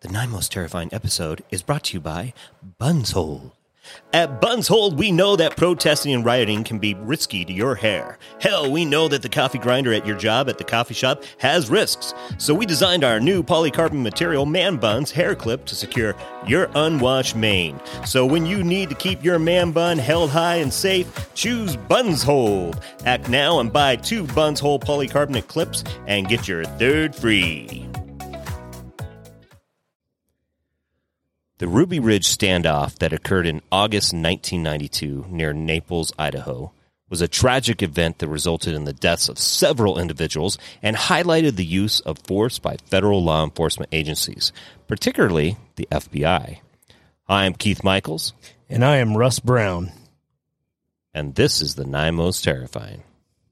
The Nine Most Terrifying episode is brought to you by Bunshold. At Bunshold, we know that protesting and rioting can be risky to your hair. Hell, we know that the coffee grinder at your job at the coffee shop has risks. So we designed our new polycarbonate material Man Buns hair clip to secure your unwashed mane. So when you need to keep your man bun held high and safe, choose Bunshold. Act now and buy 2 Bunshold polycarbonate clips and get your third free. The Ruby Ridge standoff that occurred in August 1992 near Naples, Idaho, was a tragic event that resulted in the deaths of several individuals and highlighted the use of force by federal law enforcement agencies, particularly the FBI. I'm Keith Michaels. And I am Russ Brown. And this is the Nine Most Terrifying.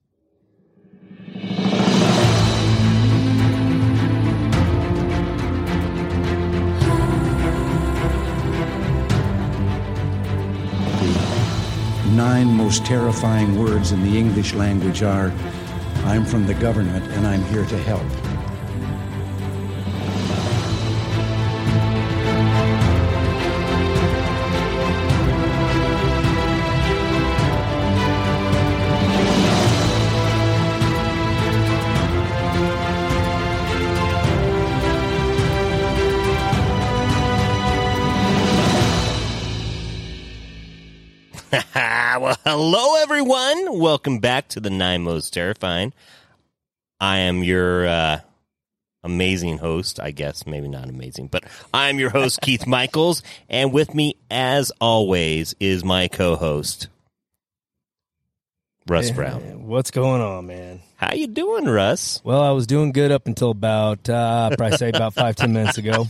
Nine most terrifying words in the English language are, I'm from the government and I'm here to help. Well, hello, everyone. Welcome back to the Nine Most Terrifying. I am your amazing host, I guess. Maybe not amazing, but I'm your host, Keith Michaels. And with me, as always, is my co-host, Russ Brown. What's going on, man? How you doing, Russ? Well, I was doing good up until about, probably say about 5-10 minutes ago.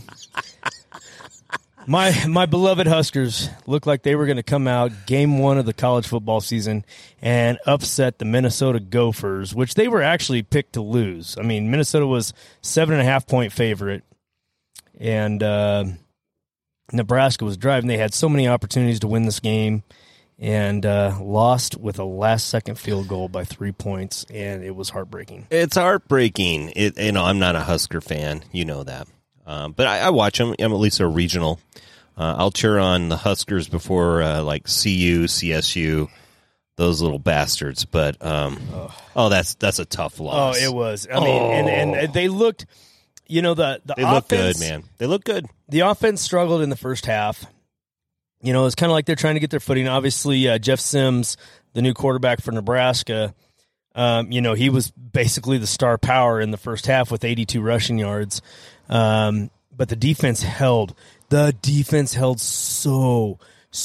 My beloved Huskers looked like they were going to come out game 1 of the college football season and upset the Minnesota Gophers, which they were actually picked to lose. I mean, Minnesota was 7.5-point favorite, and Nebraska was driving. They had so many opportunities to win this game and lost with a last-second field goal by 3 points, and it was heartbreaking. It's heartbreaking. I'm not a Husker fan. You know that. But I watch them. I'm at least a regional. I'll cheer on the Huskers before like CU, CSU, those little bastards. But that's a tough loss. Oh, it was. I mean, and they looked. You know the they offense, look good, man. They look good. The offense struggled in the first half. You know, it's kind of like they're trying to get their footing. Obviously, Jeff Sims, the new quarterback for Nebraska. He was basically the star power in the first half with 82 rushing yards. But the defense held. The defense held so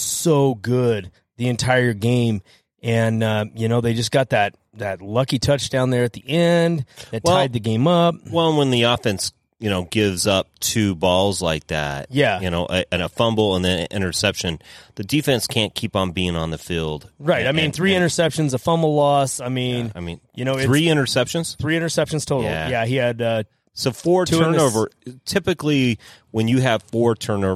good the entire game. And, they just got that lucky touchdown there at the end that tied the game up. Well, when the offense, gives up 2 balls like that, and a fumble and then an interception, the defense can't keep on being on the field. Right. And 3 interceptions, a fumble loss. 3 interceptions? 3 interceptions total. Yeah, he had so 4 turnover. Typically, when you have 4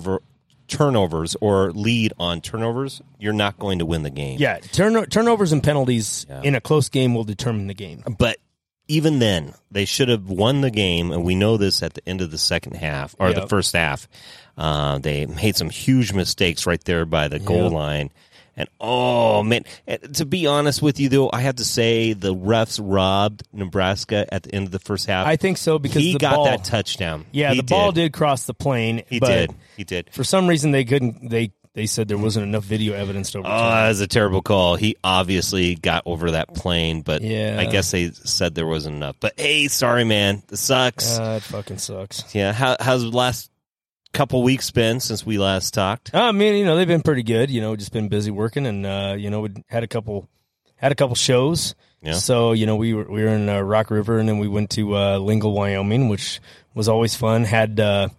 turnovers or lead on turnovers, you're not going to win the game. Yeah, turnovers and penalties in a close game will determine the game. But even then, they should have won the game, and we know this at the end of the second half, or the first half. They made some huge mistakes right there by the goal line. And, oh, man, to be honest with you, though, I have to say the refs robbed Nebraska at the end of the first half. I think so because he the got ball, that touchdown. Yeah, the ball did cross the plane. He did. For some reason, they couldn't. They said there wasn't enough video evidence to overturn. Oh, that was a terrible call. He obviously got over that plane, but yeah. I guess they said there wasn't enough. But, hey, sorry, man. It sucks. It fucking sucks. Yeah, how's the last couple weeks been since we last talked? I mean, they've been pretty good. Just been busy working, and we had a couple shows. Yeah. So we were in Rock River, and then we went to Lingle, Wyoming, which was always fun. Had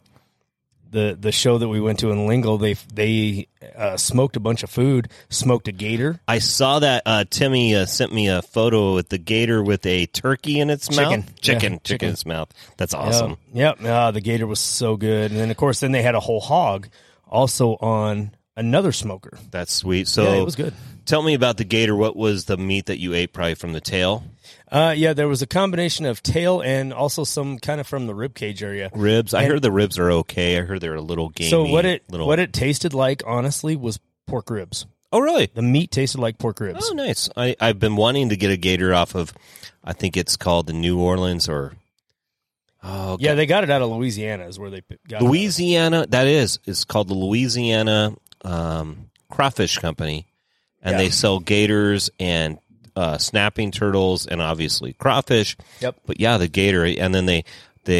the show that we went to in Lingle, they smoked a bunch of food, smoked a gator. I saw that Timmy sent me a photo with the gator with a turkey in its mouth. Chicken in its mouth. That's awesome. Yep. The gator was so good. And then, of course, they had a whole hog also on another smoker. That's sweet. So yeah, it was good. Tell me about the gator. What was the meat that you ate? Probably from the tail? Yeah, there was a combination of tail and also some kind of from the rib cage area. Ribs. I heard the ribs are okay. I heard they're a little gamey. So what it tasted like, honestly, was pork ribs. Oh, really? The meat tasted like pork ribs. Oh, nice. I've been wanting to get a gator off of, I think it's called the New Orleans or... Oh, yeah, they got it out of Louisiana is where they got Louisiana, that is. It's called the Louisiana Crawfish Company. And they sell gators and snapping turtles and obviously crawfish. Yep. But yeah, the gator, and then they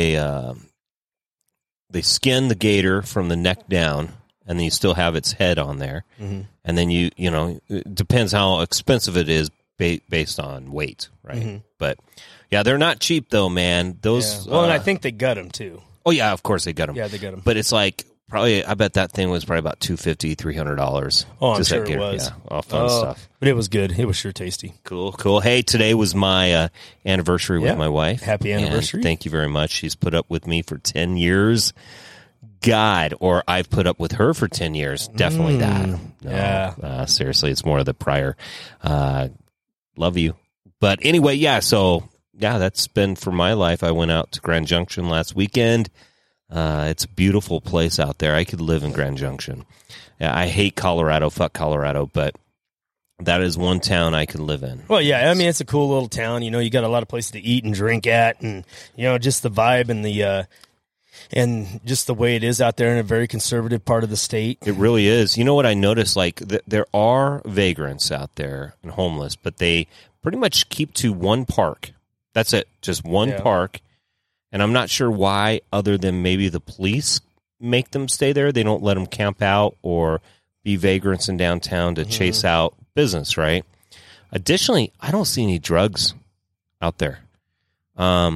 skin the gator from the neck down, and then you still have its head on there. Mm-hmm. And then you know, it depends how expensive it is based on weight, right? Mm-hmm. But yeah, they're not cheap though, man. Those. Yeah. Well, and I think they gut them too. Oh yeah, of course they gut them. Yeah, they gut them. But it's like probably, I bet that thing was probably about $250, $300. Oh, I'm sure it was. Yeah, all fun stuff. But it was good. It was sure tasty. Cool. Hey, today was my anniversary with my wife. Happy anniversary. And thank you very much. She's put up with me for 10 years. God, or I've put up with her for 10 years. Definitely that. No, yeah. Seriously, it's more of the prior. Love you. But anyway, yeah, so, yeah, that's been for my life. I went out to Grand Junction last weekend. It's a beautiful place out there. I could live in Grand Junction. I hate Colorado. Fuck Colorado, but that is one town I could live in. Well, yeah, I mean, it's a cool little town. You know, you got a lot of places to eat and drink at, and, you know, just the vibe and the and just the way it is out there in a very conservative part of the state. It really is. You know what I noticed? Like, there are vagrants out there and homeless, but they pretty much keep to one park. That's it. Just one park. And I'm not sure why, other than maybe the police make them stay there. They don't let them camp out or be vagrants in downtown to chase out business, right? Additionally, I don't see any drugs out there. All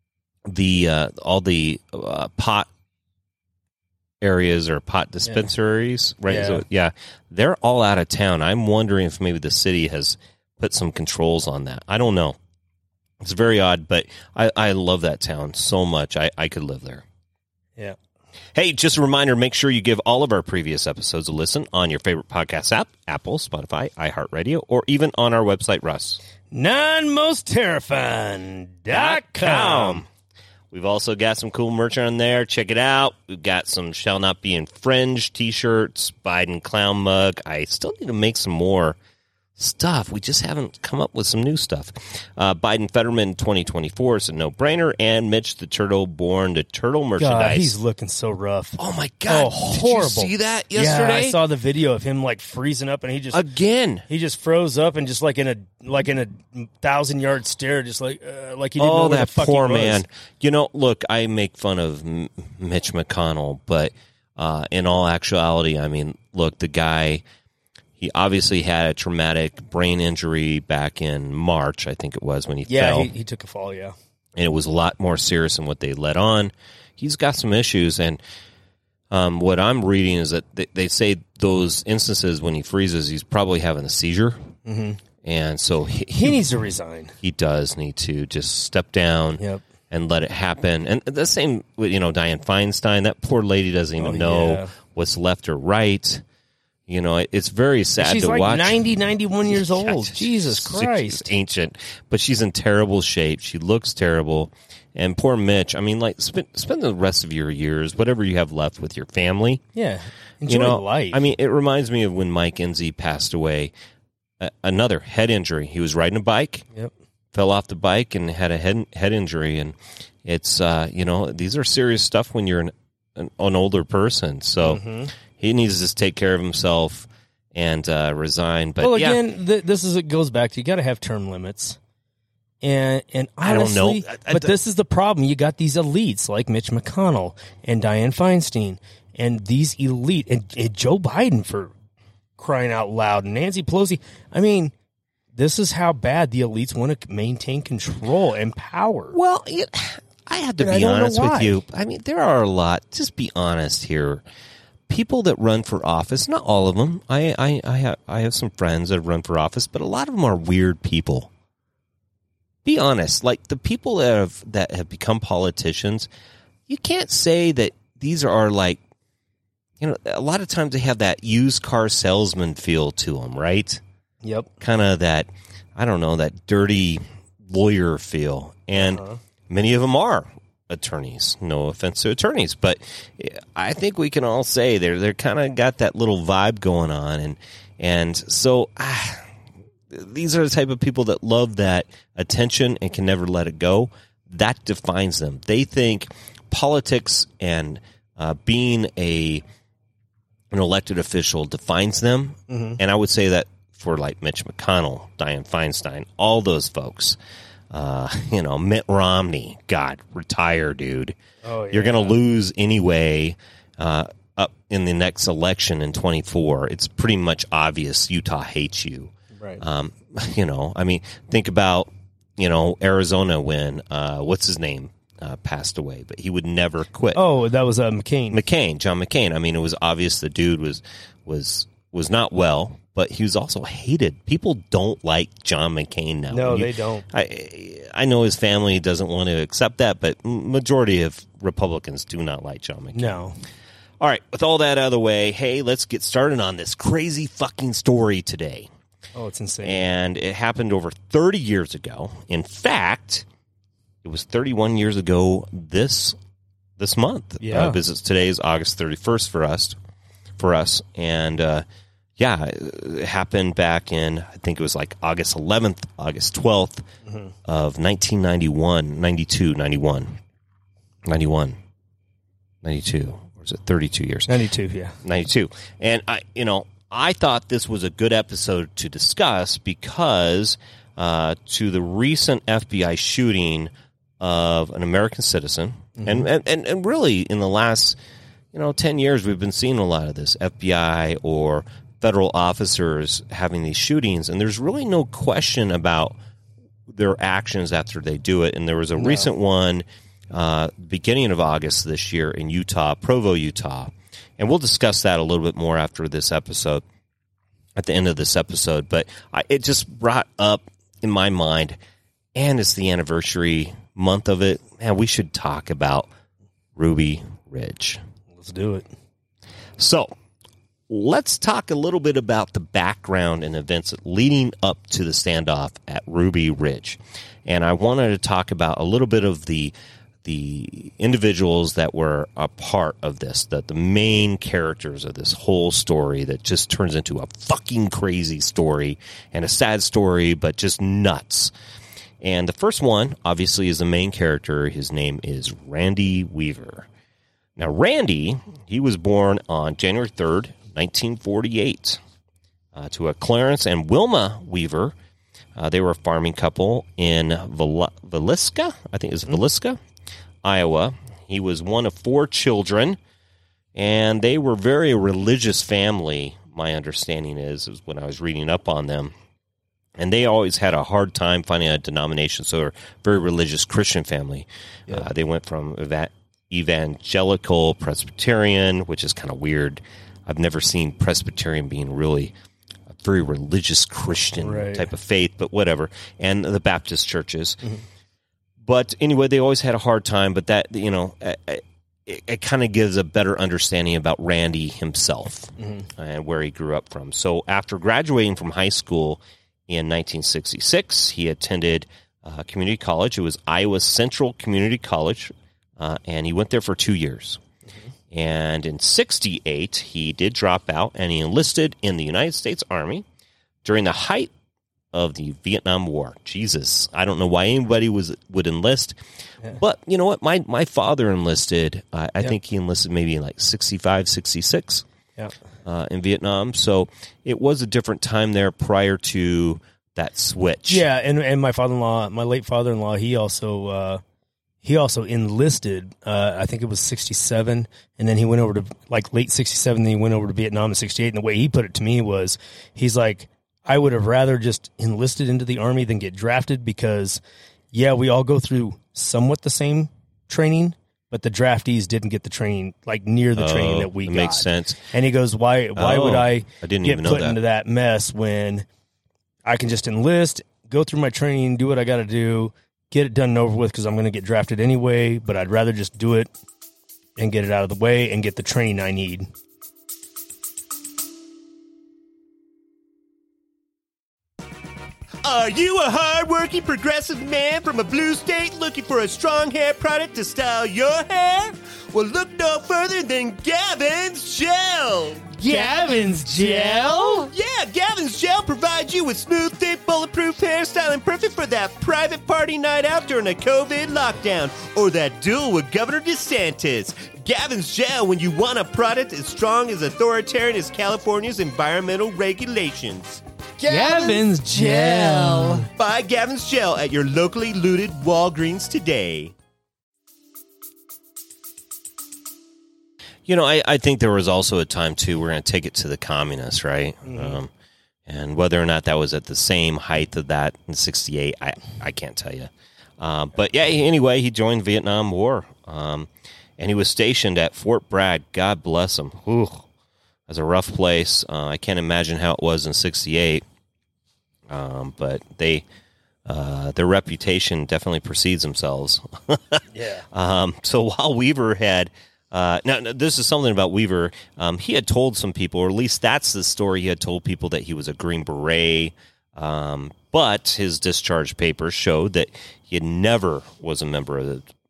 the pot areas or pot dispensaries, right? Yeah. So, yeah, they're all out of town. I'm wondering if maybe the city has put some controls on that. I don't know. It's very odd, but I love that town so much. I could live there. Yeah. Hey, just a reminder, make sure you give all of our previous episodes a listen on your favorite podcast app, Apple, Spotify, iHeartRadio, or even on our website, Russ. NonMostTerrifying.com. We've also got some cool merch on there. Check it out. We've got some Shall Not Be Infringed t-shirts, Biden clown mug. I still need to make some more stuff. We just haven't come up with some new stuff. Biden Fetterman 2024 is a no-brainer, and Mitch the Turtle Born to Turtle merchandise. God, he's looking so rough. Oh my God! Oh, horrible! Did you see that yesterday? Yeah, I saw the video of him like freezing up, and he just froze up and just like in a 1,000-yard stare, just like he didn't know where the fuck poor he was. man. You know, look, I make fun of Mitch McConnell, but in all actuality, I mean, look, the guy. He obviously had a traumatic brain injury back in March, I think it was, when he fell. Yeah, he took a fall, yeah. And it was a lot more serious than what they let on. He's got some issues, and what I'm reading is that they say those instances when he freezes, he's probably having a seizure. Mm-hmm. And so he needs to resign. He does need to just step down and let it happen. And the same with, Dianne Feinstein. That poor lady doesn't even know what's left or right. You know, it's very sad to watch. She's like 90, 91 years old. Jesus Christ. She's ancient, but she's in terrible shape. She looks terrible. And poor Mitch, I mean, like, spend the rest of your years, whatever you have left, with your family. Yeah. Enjoy life. I mean, it reminds me of when Mike Enzi passed away. Another head injury. He was riding a bike, fell off the bike, and had a head injury. And it's, these are serious stuff when you're an older person. So he needs to take care of himself and resign. But again, it goes back to, you got to have term limits. And honestly, I don't know. But this is the problem. You got these elites like Mitch McConnell and Dianne Feinstein, and these elite and Joe Biden, for crying out loud, and Nancy Pelosi. I mean, this is how bad the elites want to maintain control and power. Well, I have to be honest with you. I mean, there are a lot. Just be honest here. People that run for office, not all of them. I have some friends that have run for office, but a lot of them are weird people. Be honest. Like, the people that have become politicians, you can't say that these are like a lot of times they have that used car salesman feel to them, right? Yep. Kind of that, I don't know, that dirty lawyer feel. And many of them are attorneys. No offense to attorneys, but I think we can all say they're kind of got that little vibe going on. And so these are the type of people that love that attention and can never let it go. That defines them. They think politics and being an elected official defines them. And I would say that for like Mitch McConnell, Dianne Feinstein, all those folks, Mitt Romney, God, retire, dude. Oh, yeah. You're going to lose anyway up in the next election in 24. It's pretty much obvious Utah hates you. Right. Think about, Arizona when, what's his name? Passed away, but he would never quit. Oh, that was McCain. John McCain. I mean, it was obvious the dude was not well, but he was also hated. People don't like John McCain now. No, they don't. I know his family doesn't want to accept that, but majority of Republicans do not like John McCain. No. All right, with all that out of the way, hey, let's get started on this crazy fucking story today. Oh, it's insane. And it happened over 30 years ago. In fact, it was 31 years ago this month. Yeah. Because today is August 31st for us. And, it happened back in, I think it was like August 11th, August 12th of 1991, 92, 91, 91, 92. Or is it 32 years? 92, yeah. 92. And, I thought this was a good episode to discuss because to the recent FBI shooting of an American citizen, and really in the last 10 years we've been seeing a lot of this, FBI or federal officers having these shootings, and there's really no question about their actions after they do it. And there was a recent one beginning of August this year in Utah, Provo, Utah. And we'll discuss that a little bit more after this episode, at the end of this episode. But it just brought up in my mind, and it's the anniversary month of it, man, we should talk about Ruby Ridge. Let's do it. So let's talk a little bit about the background and events leading up to the standoff at Ruby Ridge. And I wanted to talk about a little bit of the individuals that were a part of this, that the main characters of this whole story that just turns into a fucking crazy story and a sad story, but just nuts. And the first one, obviously, is the main character. His name is Randy Weaver. Now, Randy, he was born on January 3rd, 1948, to a Clarence and Wilma Weaver. They were a farming couple in Villisca, I think it was Villisca, Iowa. He was one of 4 children, and they were very religious family, my understanding is when I was reading up on them. And they always had a hard time finding a denomination, so they're a very religious Christian family. Yeah. They went from evangelical Presbyterian, which is kind of weird. I've never seen Presbyterian being really a very religious Christian type of faith, but whatever, and the Baptist churches. But anyway, they always had a hard time, but that, it kind of gives a better understanding about Randy himself and where he grew up from. So after graduating from high school in 1966, he attended community college. It was Iowa Central Community College, and he went there for 2 years. And in 68, he did drop out, and he enlisted in the United States Army during the height of the Vietnam War. Jesus, I don't know why anybody would enlist, but you know what? My father enlisted. I think he enlisted maybe in like 65, 66 in Vietnam. So it was a different time there prior to that switch. Yeah, and my father-in-law, my late father-in-law, he also enlisted. I think it was 67, and then he went over to like late 67. Then he went over to Vietnam in 68. And the way he put it to me was, he's like, I would have rather just enlisted into the Army than get drafted because, we all go through somewhat the same training, but the draftees didn't get the training, like near the training that we got. Makes sense. And he goes, why would I didn't get even know put that. into that mess when I can just enlist, go through my training, do what I got to do, get it done and over with because I'm going to get drafted anyway, but I'd rather just do it and get it out of the way and get the training I need. Are you a hard-working progressive man from a blue state looking for a strong hair product to style your hair? Well, look no further than Gavin's Gel. Gavin's Gel? Yeah, Gavin's Gel provides you with smooth, thick, bulletproof hairstyling perfect for that private party night out during a COVID lockdown or that duel with Governor DeSantis. Gavin's Gel when you want a product as strong as authoritarian as California's environmental regulations. Gavin's Gel. Buy Gavin's Gel at your locally looted Walgreens today. You know, I think there was also a time, too, we're going to take it to the communists, right? Mm-hmm. And whether or not that was at the same height of that in 68, I can't tell you. But, yeah, anyway, he joined the Vietnam War. And he was stationed at Fort Bragg. God bless him. Whew. That's a rough place. I can't imagine how it was in 68. But their reputation definitely precedes themselves. Yeah. So while Weaver had... now, this is something about Weaver. He had told some people, or at least that's the story, he had told people that he was a Green Beret, but his discharge papers showed that he had never was a member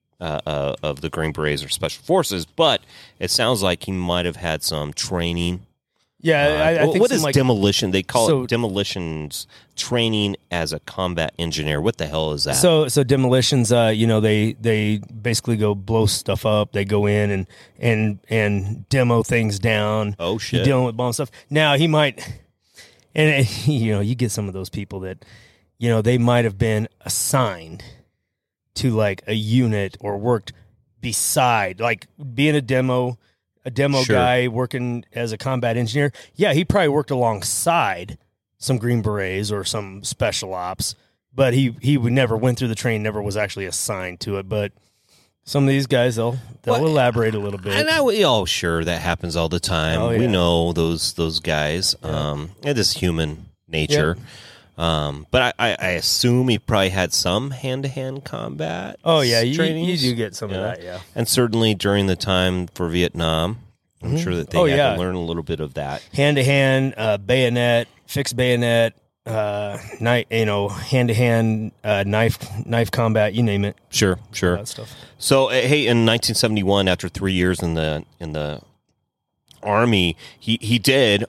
of the Green Berets or Special Forces, but it sounds like he might have had some training. Yeah, I think what is demolition? They call it demolitions training as a combat engineer. What the hell is that? So demolitions, they basically go blow stuff up. They go in and demo things down. Oh shit! You're dealing with bomb stuff. Now he might, and you get some of those people that, they might have been assigned to like a unit or worked beside, like being a demo sure. guy working as a combat engineer. Yeah, he probably worked alongside some Green Berets or some special ops, but he never went through the training, never was actually assigned to it. But some of these guys, they'll elaborate a little bit. And sure, that happens all the time. Oh, yeah. We know those guys. Yeah. It is human nature. Yep. But I assume he probably had some hand-to-hand combat. Oh, yeah, you do get some of that, yeah. And certainly during the time for Vietnam, I'm sure that they had to learn a little bit of that. Hand-to-hand, bayonet, fixed bayonet, hand-to-hand, knife combat, you name it. Sure. All that stuff. So, hey, in 1971, after 3 years in the Army, he did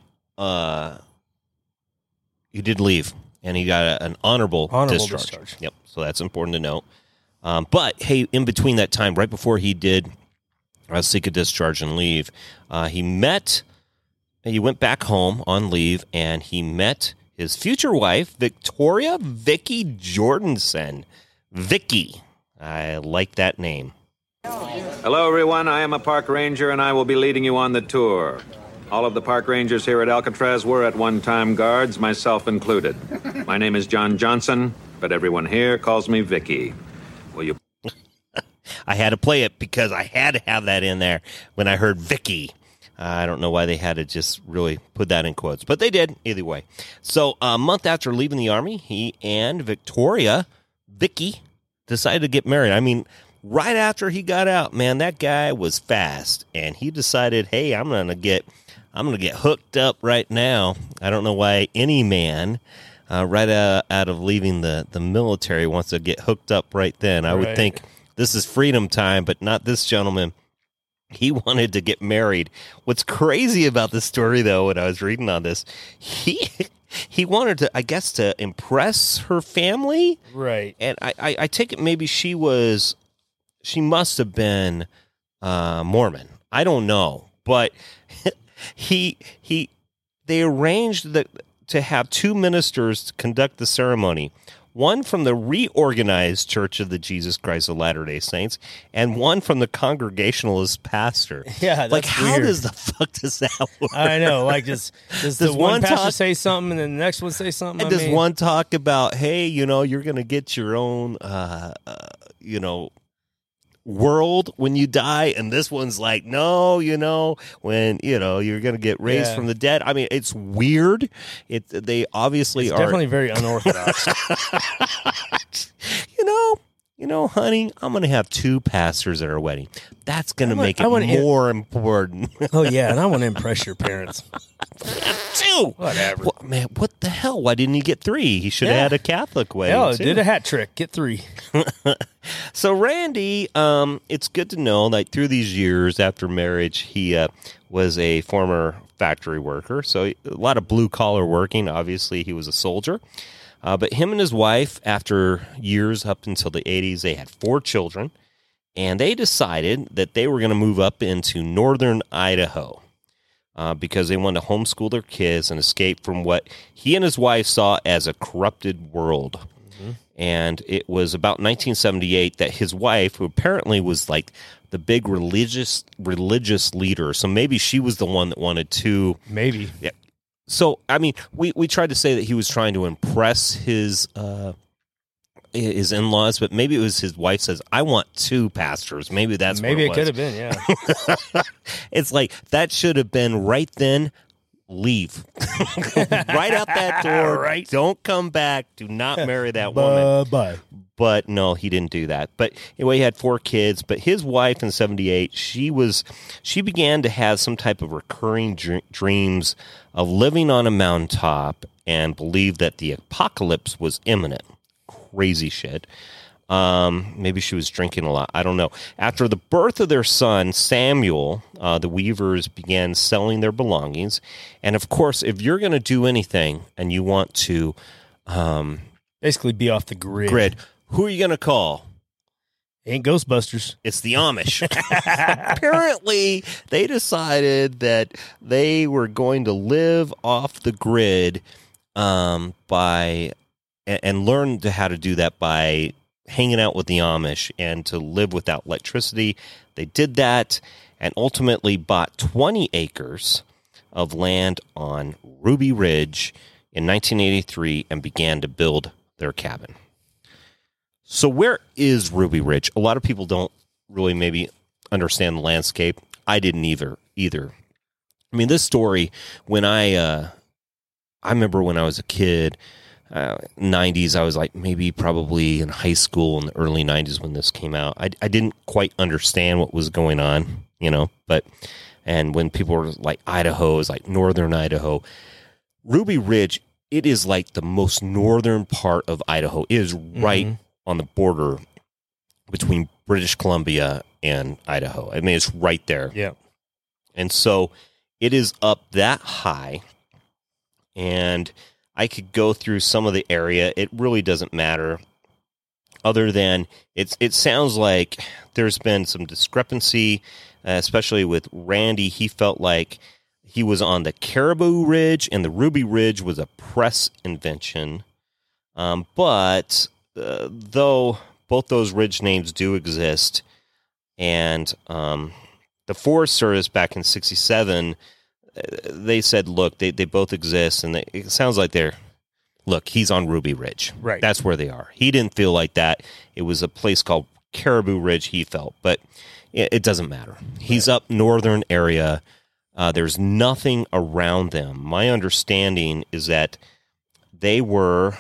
leave. And he got an honorable discharge. Yep. So that's important to note. But hey, in between that time, right before he did seek a discharge and leave, he went back home on leave, and he met his future wife, Vicky Jordanson. Vicky. I like that name. Hello, everyone. I am a park ranger, and I will be leading you on the tour. All of the park rangers here at Alcatraz were at one time guards, myself included. My name is John Johnson, but everyone here calls me Vicky. Will you... I had to play it because I had to have that in there when I heard Vicky. I don't know why they had to just really put that in quotes, but they did either way. So a month after leaving the Army, he and Vicky, decided to get married. I mean, right after he got out, man, that guy was fast, and he decided, hey, I'm going to get hooked up right now. I don't know why any man right out of leaving the military wants to get hooked up right then. I would think this is freedom time, but not this gentleman. He wanted to get married. What's crazy about this story, though, when I was reading on this, he wanted to, I guess, to impress her family. Right. And I take it maybe she must have been Mormon. I don't know, but they arranged to have two ministers to conduct the ceremony, one from the reorganized Church of the Jesus Christ of Latter-day Saints, and one from the Congregationalist pastor. Yeah, that's how weird. does the fuck does that work? I know, like does the one pastor say something and then the next one say something? And does one talk about, hey, you're going to get your own, world when you die, and this one's like, no, when you're gonna get raised from the dead. I mean, it's weird. They obviously it's are definitely very unorthodox. Honey, I'm gonna have two pastors at our wedding. That's gonna make it more important. Oh yeah, and I want to impress your parents. Two 2. Whatever. Well, man, what the hell? Why didn't he get 3? He should have had a Catholic wedding. Hell, too. did a hat trick. Get 3. So Randy, it's good to know that through these years after marriage, he was a former factory worker. So a lot of blue-collar working. Obviously, he was a soldier. But him and his wife, after years up until the 80s, they had 4 children. And they decided that they were going to move up into northern Idaho because they wanted to homeschool their kids and escape from what he and his wife saw as a corrupted world. Mm-hmm. And it was about 1978 that his wife, who apparently was like the big religious leader, so maybe she was the one that wanted to... Maybe. Yeah. So, I mean, we tried to say that he was trying to impress his in-laws, but maybe it was his wife says, I want 2 pastors. Maybe that's maybe what it could have been, yeah. It's like, that should have been right then, leave. Right out that door. Right. Don't come back. Do not marry that woman. Bye. But no, he didn't do that. But anyway, he had 4 kids. But his wife in 78, she began to have some type of recurring dreams of living on a mountaintop and believed that the apocalypse was imminent. Crazy shit. Maybe she was drinking a lot. I don't know. After the birth of their son, Samuel, the Weavers began selling their belongings. And of course, if you're going to do anything and you want to basically be off the grid, who are you going to call? Ain't Ghostbusters. It's the Amish. Apparently, they decided that they were going to live off the grid by and learn how to do that by hanging out with the Amish and to live without electricity. They did that and ultimately bought 20 acres of land on Ruby Ridge in 1983 and began to build their cabin. So where is Ruby Ridge? A lot of people don't really maybe understand the landscape. I didn't either. I mean, this story, when I remember when I was a kid, 90s, I was like maybe probably in high school in the early 90s when this came out. I didn't quite understand what was going on, and when people were like Idaho, it was like northern Idaho. Ruby Ridge, it is like the most northern part of Idaho. It is right on the border between British Columbia and Idaho. I mean, it's right there. Yeah. And so it is up that high, and I could go through some of the area. It really doesn't matter, other than it sounds like there's been some discrepancy, especially with Randy. He felt like he was on the Caribou Ridge, and the Ruby Ridge was a press invention. But though both those ridge names do exist, and the Forest Service back in 1967, they said, look, they both exist, and it sounds like he's on Ruby Ridge. Right. That's where they are. He didn't feel like that. It was a place called Caribou Ridge, he felt, but it doesn't matter. He's up northern area. There's nothing around them. My understanding is that they were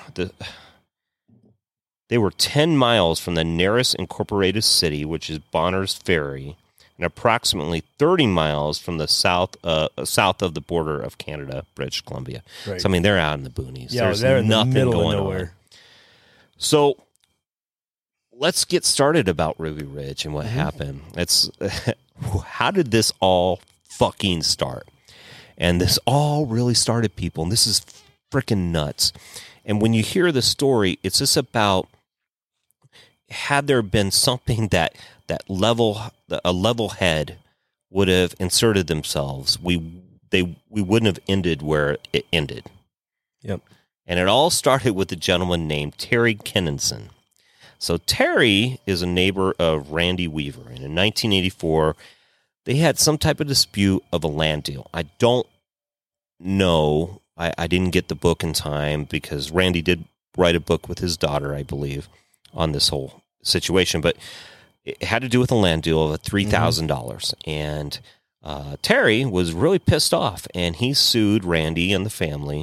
10 miles from the nearest incorporated city, which is Bonners Ferry, and approximately 30 miles from the south of the border of Canada, British Columbia. Right. So, I mean, they're out in the boonies. Yeah, There's they're in nothing the middle going of nowhere. on. So, let's get started about Ruby Ridge and what happened. How did this all fucking start? And this all really started, people, and this is freaking nuts. And when you hear the story, it's just about, had there been something that a level head would have inserted themselves, we wouldn't have ended where it ended. Yep. And it all started with a gentleman named Terry Kenninson. So Terry is a neighbor of Randy Weaver, and in 1984, they had some type of dispute of a land deal. I don't know. I didn't get the book in time because Randy did write a book with his daughter, I believe, on this whole situation. But it had to do with a land deal of $3,000. And Terry was really pissed off, and he sued Randy and the family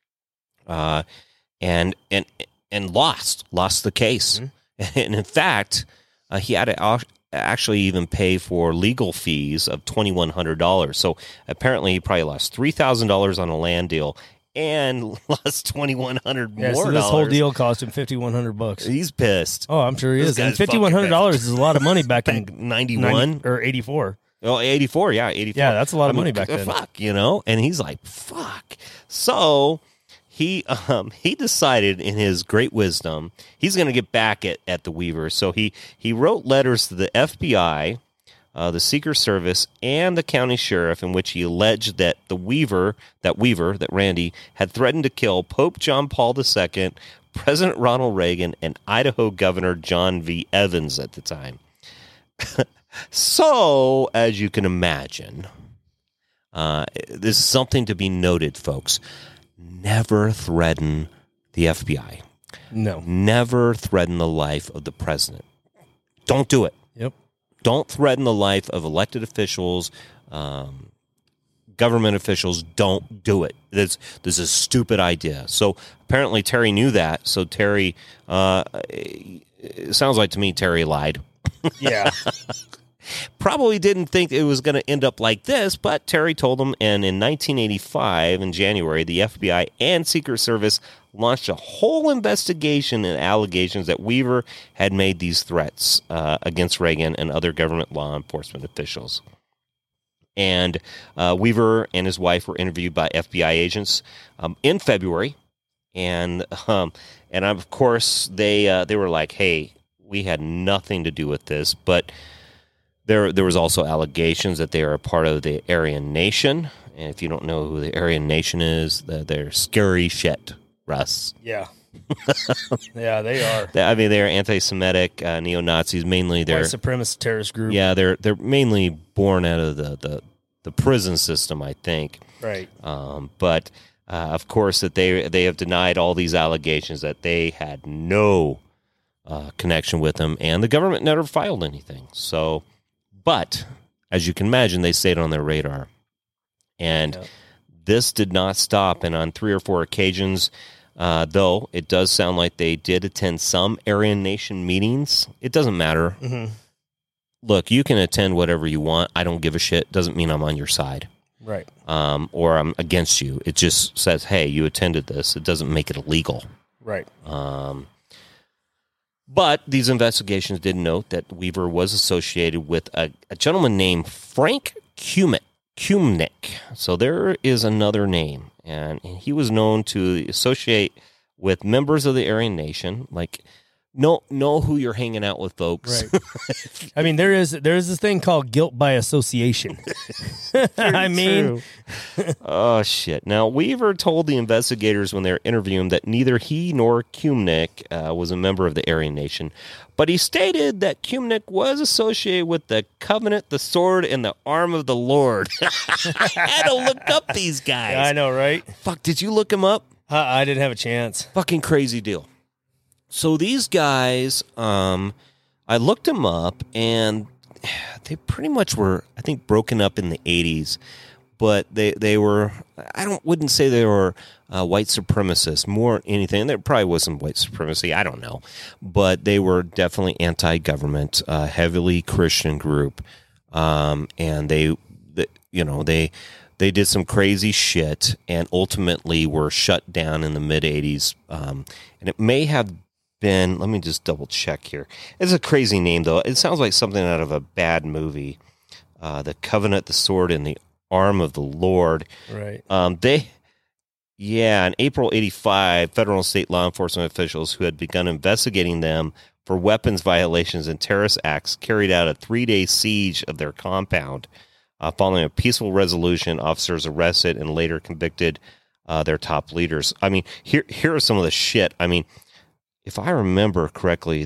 and lost the case. And in fact, he had to actually even pay for legal fees of $2,100. So apparently he probably lost $3,000 on a land deal and lost $2,100 more. So this whole deal cost him $5,100. He's pissed. Oh, I'm sure he is. And guy's fucking $5,100 is a lot of money back in 91 or 84. Oh, 84, yeah, 84. Yeah, that's a lot of money back then. Fuck, and he's like, fuck. So he decided in his great wisdom he's going to get back at the Weavers. So he wrote letters to the FBI, the Secret Service, and the county sheriff in which he alleged that that Randy had threatened to kill Pope John Paul II, President Ronald Reagan, and Idaho Governor John V. Evans at the time. So, as you can imagine, this is something to be noted, folks. Never threaten the FBI. No. Never threaten the life of the president. Don't do it. Yep. Don't threaten the life of elected officials, government officials. Don't do it. This is a stupid idea. So apparently Terry knew that. So Terry, it sounds like to me Terry lied. Yeah. Probably didn't think it was going to end up like this, but Terry told him, and in 1985, in January, the FBI and Secret Service launched a whole investigation and allegations that Weaver had made these threats against Reagan and other government law enforcement officials. And Weaver and his wife were interviewed by FBI agents in February, and of course they were like, "Hey, we had nothing to do with this," but there was also allegations that they are a part of the Aryan Nation. And if you don't know who the Aryan Nation is, they're scary shit, Russ. Yeah. Yeah, they are. I mean, they're anti-Semitic, neo-Nazis, mainly. They're white supremacist terrorist group. Yeah, they're mainly born out of the prison system, I think. Right. But of course, that they have denied all these allegations that they had no connection with them, and the government never filed anything. So, but as you can imagine, they stayed on their radar, and this did not stop. And on 3 or 4 occasions, though it does sound like they did attend some Aryan Nation meetings. It doesn't matter. Mm-hmm. Look, you can attend whatever you want. I don't give a shit. Doesn't mean I'm on your side. Right. Or I'm against you. It just says, hey, you attended this. It doesn't make it illegal. Right. But these investigations did note that Weaver was associated with a gentleman named Frank Kumnick. So there is another name, and he was known to associate with members of the Aryan Nation. Like, know who you're hanging out with, folks. Right. I mean, there is this thing called guilt by association. I mean, oh shit. Now, Weaver told the investigators when they were interviewing him that neither he nor Kumnick was a member of the Aryan Nation, but he stated that Kumnick was associated with the Covenant, the Sword, and the Arm of the Lord. I had to look up these guys. I know, right? Fuck, did you look them up? I didn't have a chance. Fucking crazy deal. So these guys, I looked them up, and they pretty much were, I think, broken up in the 80s. But they were, wouldn't say they were white supremacists, more anything. There probably was some white supremacy, I don't know. But they were definitely anti-government, heavily Christian group. And they did some crazy shit and ultimately were shut down in the mid-'80s. And it may have been, let me just double check here. It's a crazy name, though. It sounds like something out of a bad movie. The Covenant, the Sword, and the Arm of the Lord. Right. In April 85, federal and state law enforcement officials who had begun investigating them for weapons violations and terrorist acts carried out a 3-day siege of their compound. Following a peaceful resolution, officers arrested and later convicted their top leaders. I mean, here are some of the shit. I mean, if I remember correctly,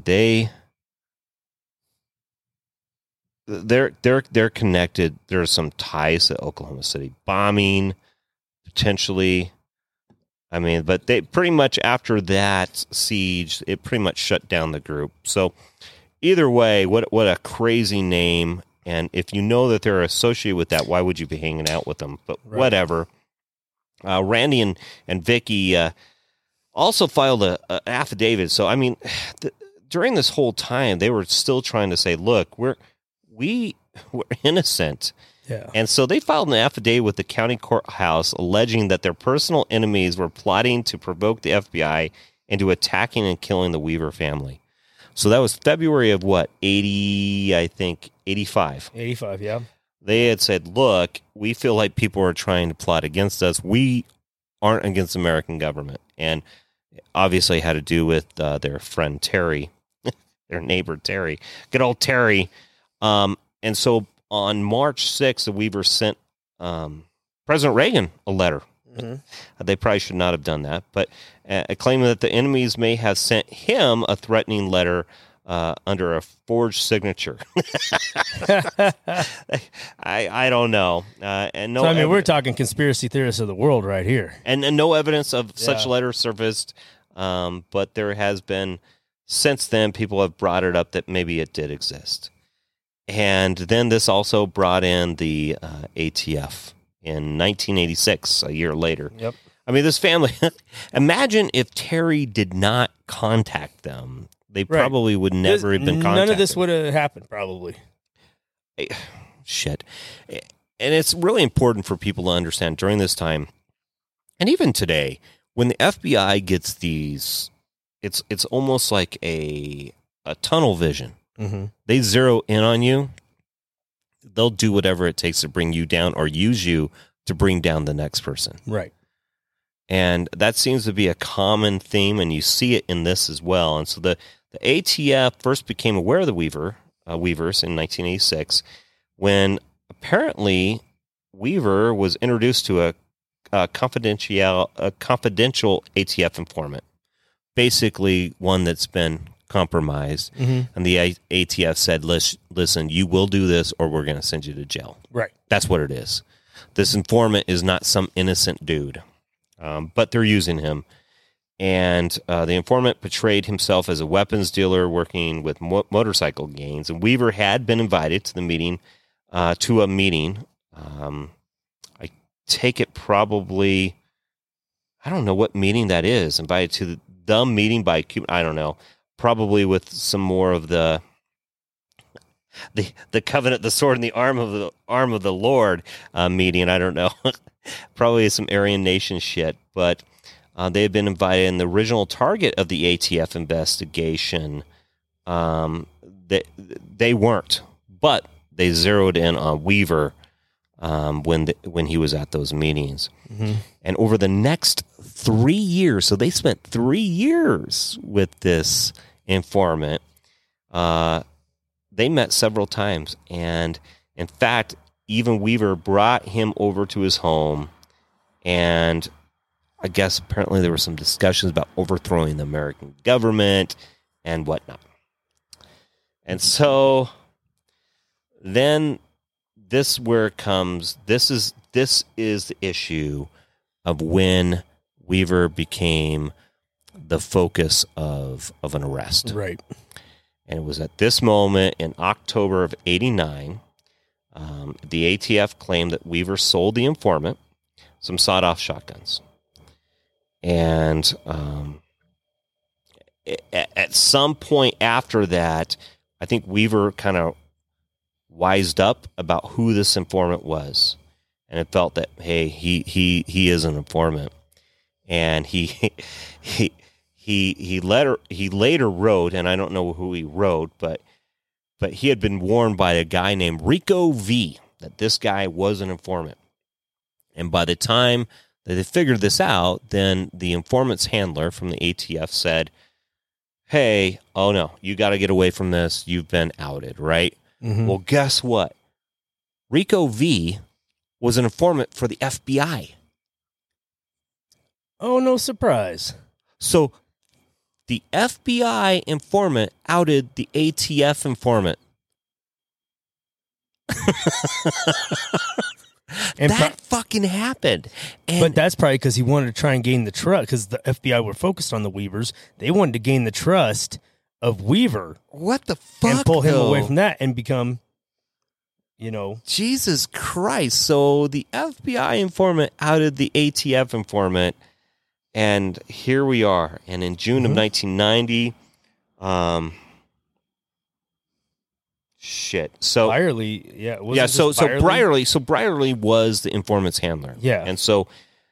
they're connected. There are some ties to Oklahoma City bombing, potentially. I mean, but they pretty much after that siege, it pretty much shut down the group. So either way, what a crazy name. And if you know that they're associated with that, why would you be hanging out with them? But whatever. Randy and Vicky also filed an affidavit. So, I mean, during this whole time, they were still trying to say, look, we're we were innocent. Yeah. And so they filed an affidavit with the county courthouse alleging that their personal enemies were plotting to provoke the FBI into attacking and killing the Weaver family. So that was February of what, 80, I think, 85. 85, yeah. They had said, look, we feel like people are trying to plot against us. We aren't against the American government. And obviously had to do with their friend Terry, their neighbor Terry. Good old Terry. And so on March 6th, the Weavers sent President Reagan a letter. Mm-hmm. They probably should not have done that, but claiming that the enemies may have sent him a threatening letter under a forged signature. I don't know. And no, so, I mean, we're talking conspiracy theorists of the world right here. And no evidence of such letters surfaced, but there has been, since then, people have brought it up that maybe it did exist. And then this also brought in the ATF in 1986, a year later. Yep. I mean, this family, imagine if Terry did not contact them. They probably would never have been contacted. None of this would have happened, probably. Shit. And it's really important for people to understand during this time, and even today, when the FBI gets these, it's almost like a tunnel vision. Mm-hmm. They zero in on you. They'll do whatever it takes to bring you down or use you to bring down the next person. Right. And that seems to be a common theme, and you see it in this as well. And so the ATF first became aware of the Weavers in 1986 when apparently Weaver was introduced to a confidential ATF informant, basically one that's been compromised. Mm-hmm. And the ATF said, listen, you will do this or we're going to send you to jail. Right. That's what it is. This informant is not some innocent dude, but they're using him. And the informant portrayed himself as a weapons dealer working with motorcycle gangs. And Weaver had been invited to the meeting, I take it probably, I don't know what meeting that is, invited to the meeting by Cuban, I don't know, probably with some more of the covenant, the sword and the arm of the Lord meeting. I don't know, probably some Aryan Nation shit, but they had been invited. And the original target of the ATF investigation, they weren't, but they zeroed in on Weaver when he was at those meetings. Mm-hmm. And over the next 3 years, so they spent 3 years with this informant. They met several times, and in fact, even Weaver brought him over to his home, and I guess apparently there were some discussions about overthrowing the American government and whatnot. And so then this where it comes. This is the issue of when Weaver became the focus of an arrest. Right. And it was at this moment in October of 89, the ATF claimed that Weaver sold the informant some sawed-off shotguns. And at some point after that, I think Weaver kind of wised up about who this informant was, and it felt that, hey, he is an informant, and he later wrote, and I don't know who he wrote, but he had been warned by a guy named Rico V that this guy was an informant, and by the time that they figured this out, then the informant's handler from the ATF said, hey, oh no, you got to get away from this. You've been outed, right? Mm-hmm. Well, guess what? Rico V was an informant for the FBI. Oh, no surprise. So the FBI informant outed the ATF informant. And that fucking happened. And but that's probably because he wanted to try and gain the trust, because the FBI were focused on the Weavers. They wanted to gain the trust of Weaver. What the fuck? And pull him away from that and become, Jesus Christ. So the FBI informant outed the ATF informant, and here we are. And in June of 1990, Shit. So Byerly, yeah. So Byerly was the informant's handler. Yeah. And so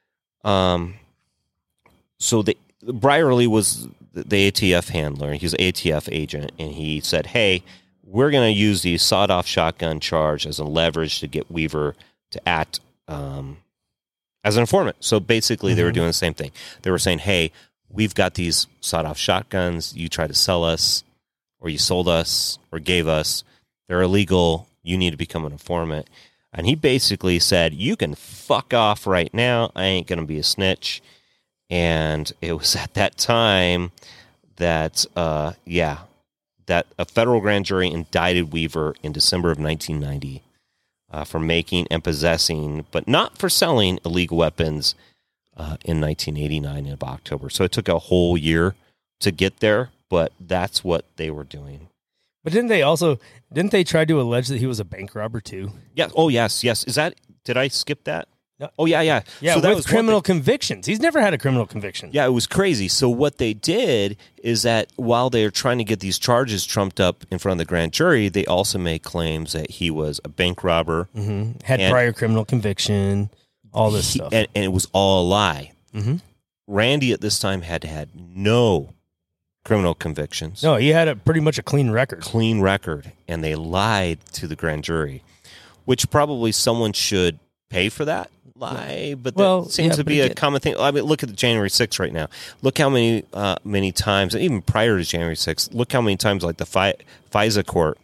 Byerly was the ATF handler. He was an ATF agent, and he said, hey, we're going to use the sawed-off shotgun charge as a leverage to get Weaver to act as an informant. So basically, they were doing the same thing. They were saying, hey, we've got these sawed-off shotguns. You try to sell us, or you sold us, or gave us. They're illegal. You need to become an informant. And he basically said, you can fuck off right now. I ain't going to be a snitch. And it was at that time that, that a federal grand jury indicted Weaver in December of 1990 for making and possessing, but not for selling, illegal weapons in 1989 in October. So it took a whole year to get there, but that's what they were doing. But didn't they try to allege that he was a bank robber too? Yeah. Oh, yes. Did I skip that? No. Oh, yeah. Yeah, so that with was criminal convictions. He's never had a criminal conviction. Yeah, it was crazy. So what they did is that while they were trying to get these charges trumped up in front of the grand jury, they also made claims that he was a bank robber. Mm-hmm. Had prior criminal conviction, all this stuff. And it was all a lie. Mm-hmm. Randy at this time had no criminal convictions. No, he had pretty much a clean record. And they lied to the grand jury, which probably someone should pay for that lie, but that seems to be a common thing. I mean, look at the January 6th right now. Look how many times, and even prior to January 6th, look how many times, like the FISA court,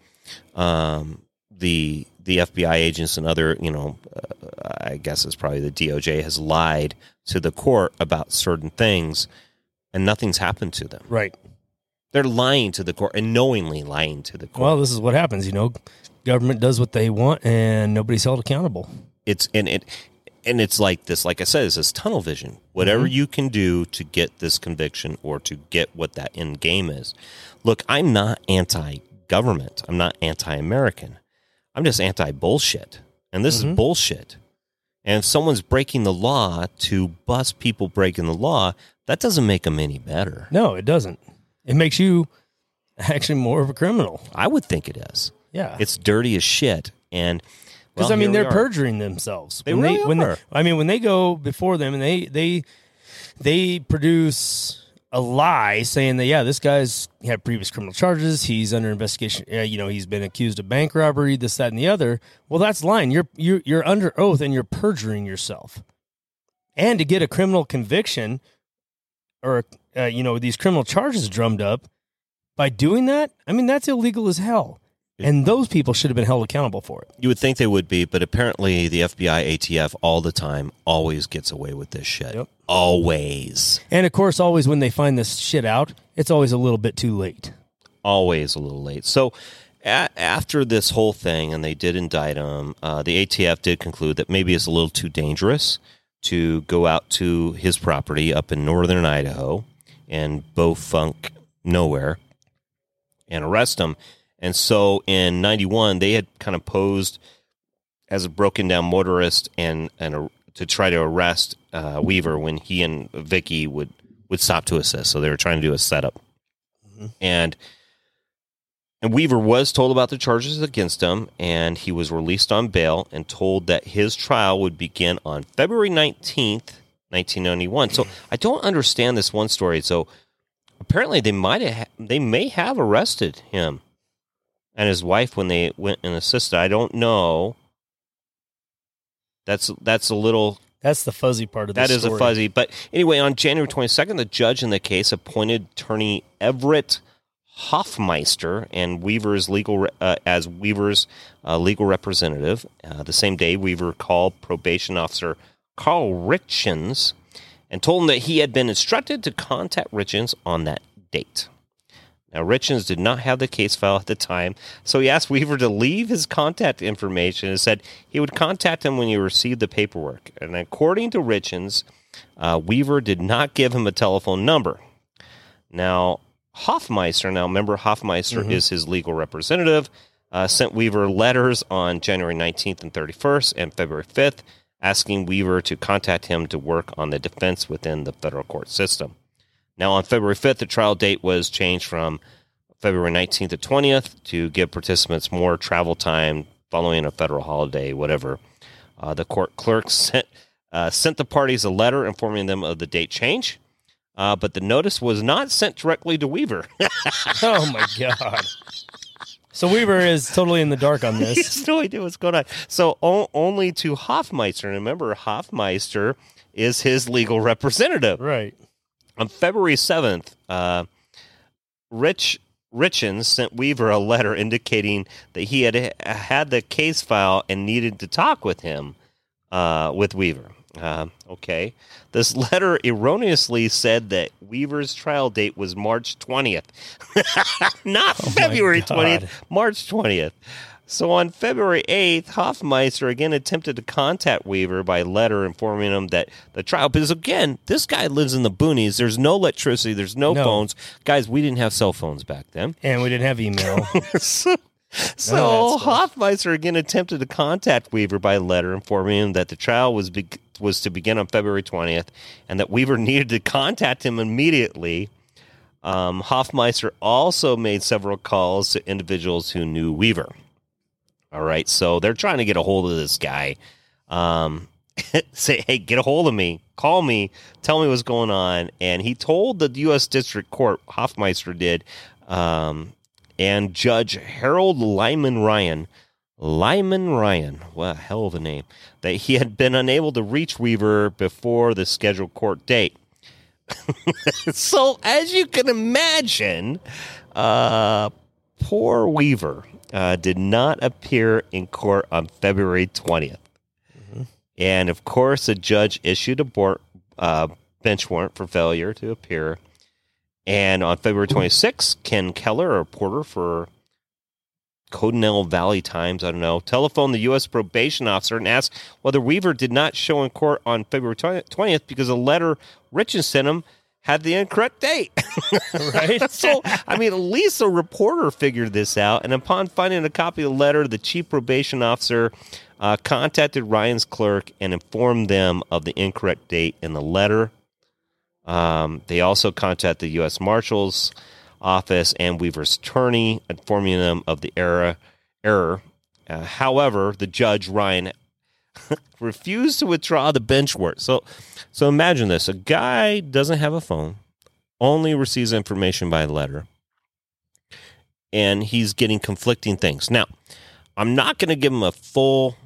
the FBI agents and other, I guess it's probably the DOJ has lied to the court about certain things, and nothing's happened to them. Right. They're lying to the court and knowingly lying to the court. Well, this is what happens, government does what they want and nobody's held accountable. And it's like this, like I said, it's this tunnel vision. Whatever you can do to get this conviction or to get what that end game is. Look, I'm not anti-government. I'm not anti-American. I'm just anti-bullshit. And this is bullshit. And if someone's breaking the law to bust people breaking the law, that doesn't make them any better. No, it doesn't. It makes you actually more of a criminal. I would think it is. Yeah. It's dirty as shit. And because they're perjuring themselves. They really are. When they go before them and they produce a lie saying that this guy's had previous criminal charges, he's under investigation. He's been accused of bank robbery, this, that, and the other. Well, that's lying. You're under oath and you're perjuring yourself. And to get a criminal conviction or these criminal charges drummed up by doing that, I mean that's illegal as hell. And those people should have been held accountable for it. You would think they would be, but apparently the FBI, ATF, all the time, always gets away with this shit. Yep. Always. And, of course, always when they find this shit out, it's always a little bit too late. Always a little late. So after this whole thing, and they did indict him, the ATF did conclude that maybe it's a little too dangerous to go out to his property up in northern Idaho and Beaufunk nowhere and arrest him. And so in 91, they had kind of posed as a broken down motorist and to try to arrest Weaver when he and Vicky would stop to assist. So they were trying to do a setup. Mm-hmm. And Weaver was told about the charges against him, and he was released on bail and told that his trial would begin on February 19th, 1991. So I don't understand this one story. So apparently they may have arrested him and his wife when they went and assisted. I don't know. That's a little... That's the fuzzy part of the story. That is a fuzzy. But anyway, on January 22nd, the judge in the case appointed attorney Everett Hoffmeister and Weaver's legal representative. The same day, Weaver called probation officer Carl Richens and told him that he had been instructed to contact Richens on that date. Now, Richens did not have the case file at the time, so he asked Weaver to leave his contact information and said he would contact him when he received the paperwork. And according to Richens, Weaver did not give him a telephone number. Now, Hoffmeister, is his legal representative, sent Weaver letters on January 19th and 31st and February 5th, asking Weaver to contact him to work on the defense within the federal court system. Now, on February 5th, the trial date was changed from February 19th to 20th to give participants more travel time following a federal holiday, whatever. The court clerk sent the parties a letter informing them of the date change, but the notice was not sent directly to Weaver. Oh, my God. So Weaver is totally in the dark on this. He has no idea what's going on. So only to Hoffmeister. And remember, Hoffmeister is his legal representative. Right. On February 7th, Richens sent Weaver a letter indicating that he had the case file and needed to talk with him, with Weaver. Okay. This letter erroneously said that Weaver's trial date was March 20th. Not February 20th, March 20th. So on February 8th, Hoffmeister again attempted to contact Weaver by letter informing him that the trial, because again, this guy lives in the boonies. There's no electricity. There's no phones. Guys, we didn't have cell phones back then. And we didn't have email. So Hoffmeister again attempted to contact Weaver by letter informing him that the trial was to begin on February 20th and that Weaver needed to contact him immediately. Hoffmeister also made several calls to individuals who knew Weaver. All right, so they're trying to get a hold of this guy. Say, hey, get a hold of me. Call me. Tell me what's going on. And he told the U.S. District Court, Hoffmeister did, and Judge Harold Lyman Ryan, what a hell of a name, that he had been unable to reach Weaver before the scheduled court date. So, as you can imagine, poor Weaver did not appear in court on February 20th. Mm-hmm. And, of course, the judge issued a bench warrant for failure to appear. And on February 26th, Ken Keller, a reporter for Coronel Valley Times, telephoned the U.S. probation officer and asked whether Weaver did not show in court on February 20th because a letter Richens sent him had the incorrect date. Right? So, at least a reporter figured this out. And upon finding a copy of the letter, the chief probation officer contacted Ryan's clerk and informed them of the incorrect date in the letter. They also contacted the U.S. Marshal's office and Weaver's attorney, informing them of the error. However, the judge, Ryan, refused to withdraw the bench warrant. So imagine this. A guy doesn't have a phone, only receives information by letter, and he's getting conflicting things. Now, I'm not going to give him a full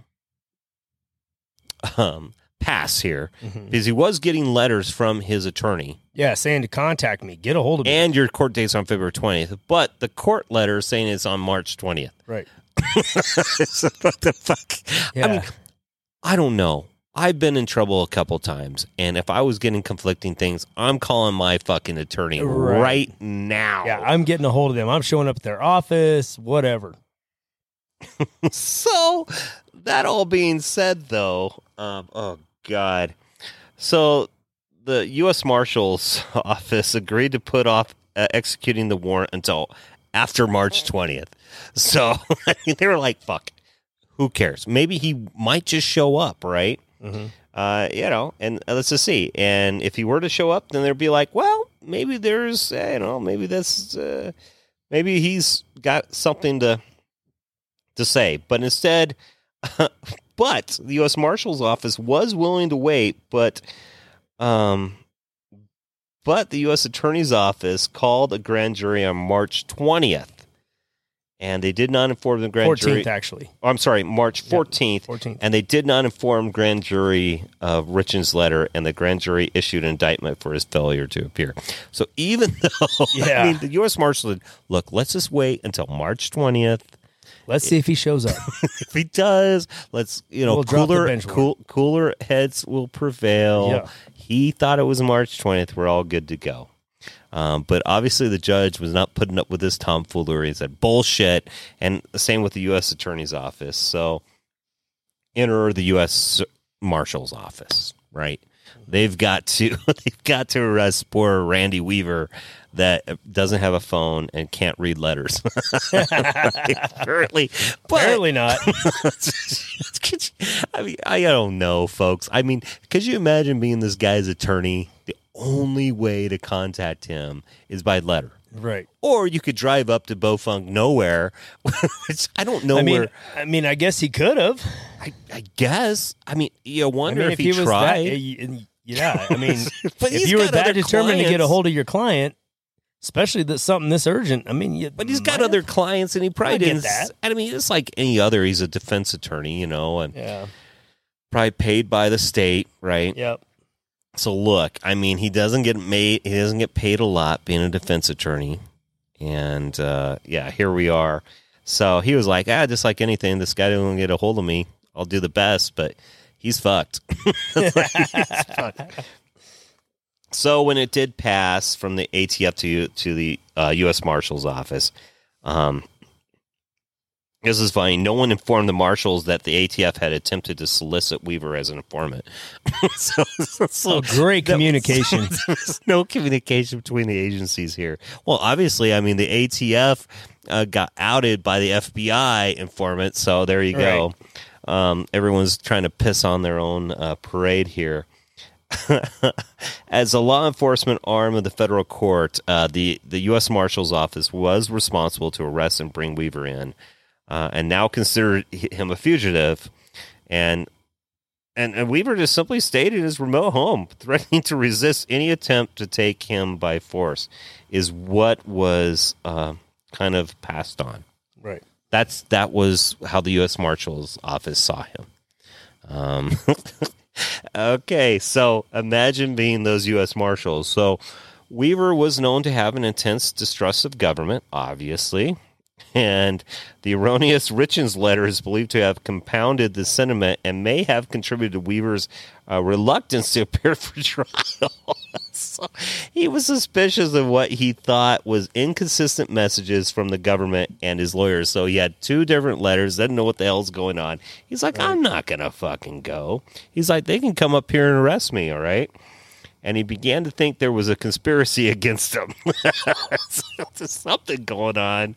pass here, because he was getting letters from his attorney. Yeah, saying to contact me, get a hold of me. And your court date's on February 20th, but the court letter is saying it's on March 20th. Right. So what the fuck? Yeah. I don't know. I've been in trouble a couple times, and if I was getting conflicting things, I'm calling my fucking attorney right now. Yeah, I'm getting a hold of them. I'm showing up at their office, whatever. So, that all being said, though, oh, God. So, the U.S. Marshal's office agreed to put off executing the warrant until after March 20th. So, they were like, fuck, who cares? Maybe he might just show up, right? Mm-hmm. And let's just see. And if he were to show up, then they'd be like, well, maybe there's, maybe this, maybe he's got something to say. But instead, but the U.S. Marshal's office was willing to wait, but the U.S. Attorney's Office called a grand jury on March 20th. And they did not inform the grand jury. 14th, actually. Oh, I'm sorry, March 14th. 14th. And they did not inform grand jury of Richens' letter, and the grand jury issued an indictment for his failure to appear. So even though, the U.S. Marshal said, look, let's just wait until March 20th. Let's see if he shows up. If he does, let's, we'll cooler heads will prevail. Yeah. He thought it was March 20th. We're all good to go. But obviously the judge was not putting up with this tomfoolery. He said, bullshit. And the same with the U.S. Attorney's Office. So enter the U.S. Marshal's Office, right? They've got to arrest poor Randy Weaver that doesn't have a phone and can't read letters. Apparently not. I don't know, folks. Could you imagine being this guy's attorney? The only way to contact him is by letter. Right. Or you could drive up to Bofunk nowhere. Which I don't know where. I mean, I guess he could have. I guess. I mean, you wonder if he was tried. Yeah, I mean, But if he's you were got that other determined to get a clients. hold of your client, especially that something this urgent, I mean, But he's got other clients, and he probably I get didn't. that. I mean, it's like any other. He's a defense attorney, and Yeah. probably paid by the state, right? Yep. So look, I mean, he doesn't get paid a lot being a defense attorney, and here we are. So he was like, just like anything, this guy doesn't get a hold of me. I'll do the best, but he's fucked. He's fucked. So when it did pass from the ATF to the U.S. Marshal's office, this is funny. No one informed the marshals that the ATF had attempted to solicit Weaver as an informant. so Great communication. There's no communication between the agencies here. Well, obviously, I mean, the ATF got outed by the FBI informant, so there you go. Everyone's trying to piss on their own parade here. As a law enforcement arm of the federal court, the U.S. Marshal's office was responsible to arrest and bring Weaver in. And now consider him a fugitive, and Weaver just simply stayed in his remote home, threatening to resist any attempt to take him by force, is what was kind of passed on. Right. That was how the U.S. Marshal's office saw him. Okay, so imagine being those U.S. Marshals. So Weaver was known to have an intense distrust of government, obviously. And the erroneous Richens letter is believed to have compounded the sentiment and may have contributed to Weaver's reluctance to appear for trial. So he was suspicious of what he thought was inconsistent messages from the government and his lawyers. So he had two different letters, didn't know what the hell's going on. He's like, I'm not going to fucking go. He's like, they can come up here and arrest me, all right? And he began to think there was a conspiracy against him. There's something going on.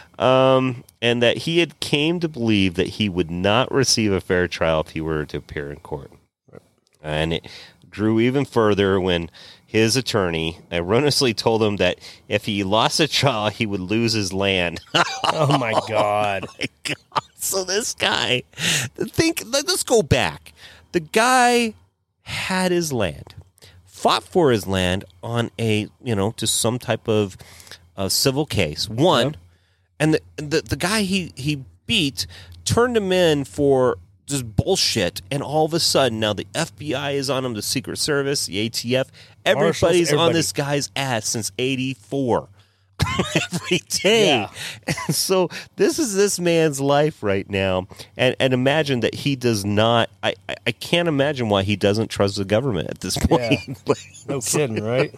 And that he had came to believe that he would not receive a fair trial if he were to appear in court. And it grew even further when his attorney erroneously told him that if he lost a trial, he would lose his land. Oh, my God. Oh, my God. So this guy, let's go back. The guy had his land. Fought for his land on to some type of civil case. Won, and the guy he beat turned him in for just bullshit. And all of a sudden, now the FBI is on him, the Secret Service, the ATF, everybody's on this guy's ass since '84. Every day. Yeah. And so this is this man's life right now. And imagine that he does not, I can't imagine why he doesn't trust the government at this point. Yeah. No kidding, right?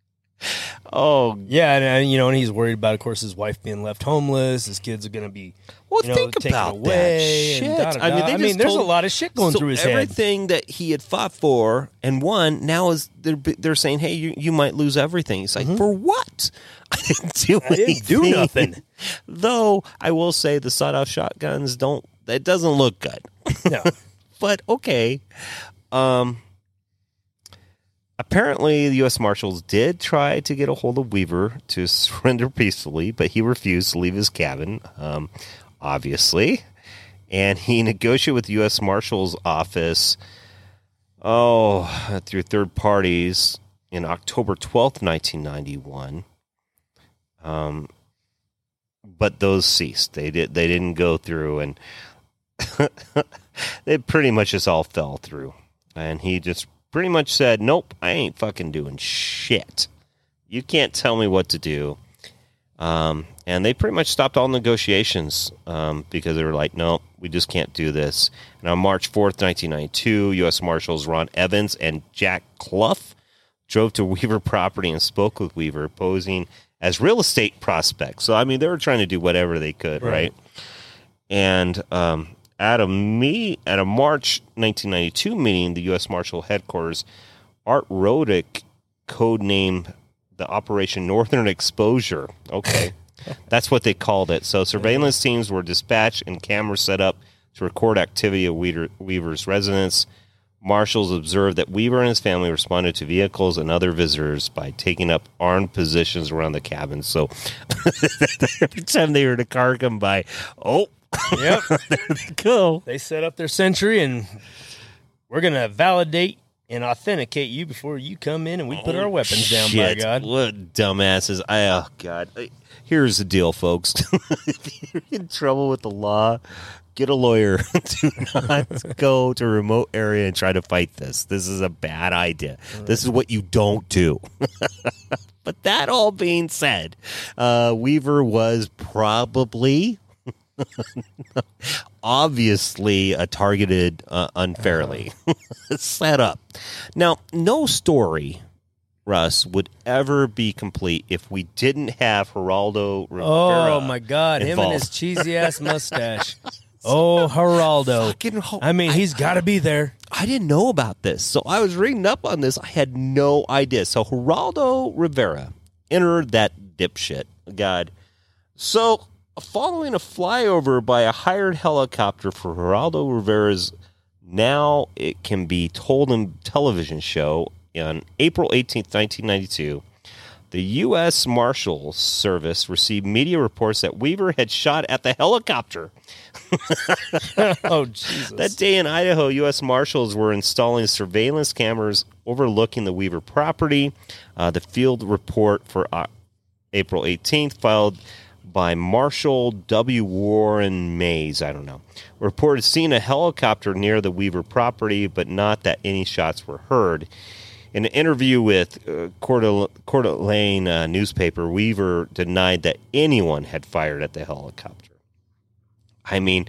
Oh. Yeah, and he's worried about, of course, his wife being left homeless. His kids are going to be think taken about away. that shit. I mean, there's a lot of shit going through his head. Everything that he had fought for and won, now is they're saying, hey, you might lose everything. He's like, for what? I didn't do nothing. Though I will say the sawed-off shotguns it doesn't look good. No. But okay. Apparently, the U.S. Marshals did try to get a hold of Weaver to surrender peacefully, but he refused to leave his cabin, obviously. And he negotiated with the U.S. Marshal's office, through third parties in October 12th, 1991. But those ceased. They didn't go through, and it pretty much just all fell through. And he just pretty much said, nope, I ain't fucking doing shit. You can't tell me what to do. And they pretty much stopped all negotiations because they were like, nope, we just can't do this. And on March 4th, 1992, U.S. Marshals Ron Evans and Jack Clough drove to Weaver property and spoke with Weaver, posing as real estate prospects. So, I mean, they were trying to do whatever they could, right? And at a March 1992 meeting, the U.S. Marshal headquarters, Art Rodick codenamed the Operation Northern Exposure. Okay, that's what they called it. So surveillance teams were dispatched and cameras set up to record activity at Weaver's residence. Marshals observed that Weaver and his family responded to vehicles and other visitors by taking up armed positions around the cabin. So every time they heard a car come by, Yep. there they go. They set up their sentry, and we're going to validate and authenticate you before you come in, and we put our weapons down, by Shit, God. what dumbasses. Oh, God. Here's the deal, folks. If you're in trouble with the law, get a lawyer. Do not go to a remote area and try to fight this. This is a bad idea. This is what you don't do. But that all being said, Weaver was probably... obviously targeted unfairly. Set up. Now, no story, Russ, would ever be complete if we didn't have Geraldo Rivera. Oh, my God. involved. Him and his cheesy-ass mustache. Oh, Geraldo. I mean, he's got to be there. I didn't know about this. So I was reading up on this. I had no idea. So Geraldo Rivera entered that dipshit. God. So... following a flyover by a hired helicopter for Geraldo Rivera's Now It Can Be Told in television show on April 18th, 1992, the U.S. Marshals Service received media reports that Weaver had shot at the helicopter. Oh, Jesus. That day in Idaho, U.S. Marshals were installing surveillance cameras overlooking the Weaver property. The field report for April 18th, filed by Marshal W. Warren Mays, reported seeing a helicopter near the Weaver property, but not that any shots were heard. In an interview with Coeur d'Alene newspaper, Weaver denied that anyone had fired at the helicopter. I mean,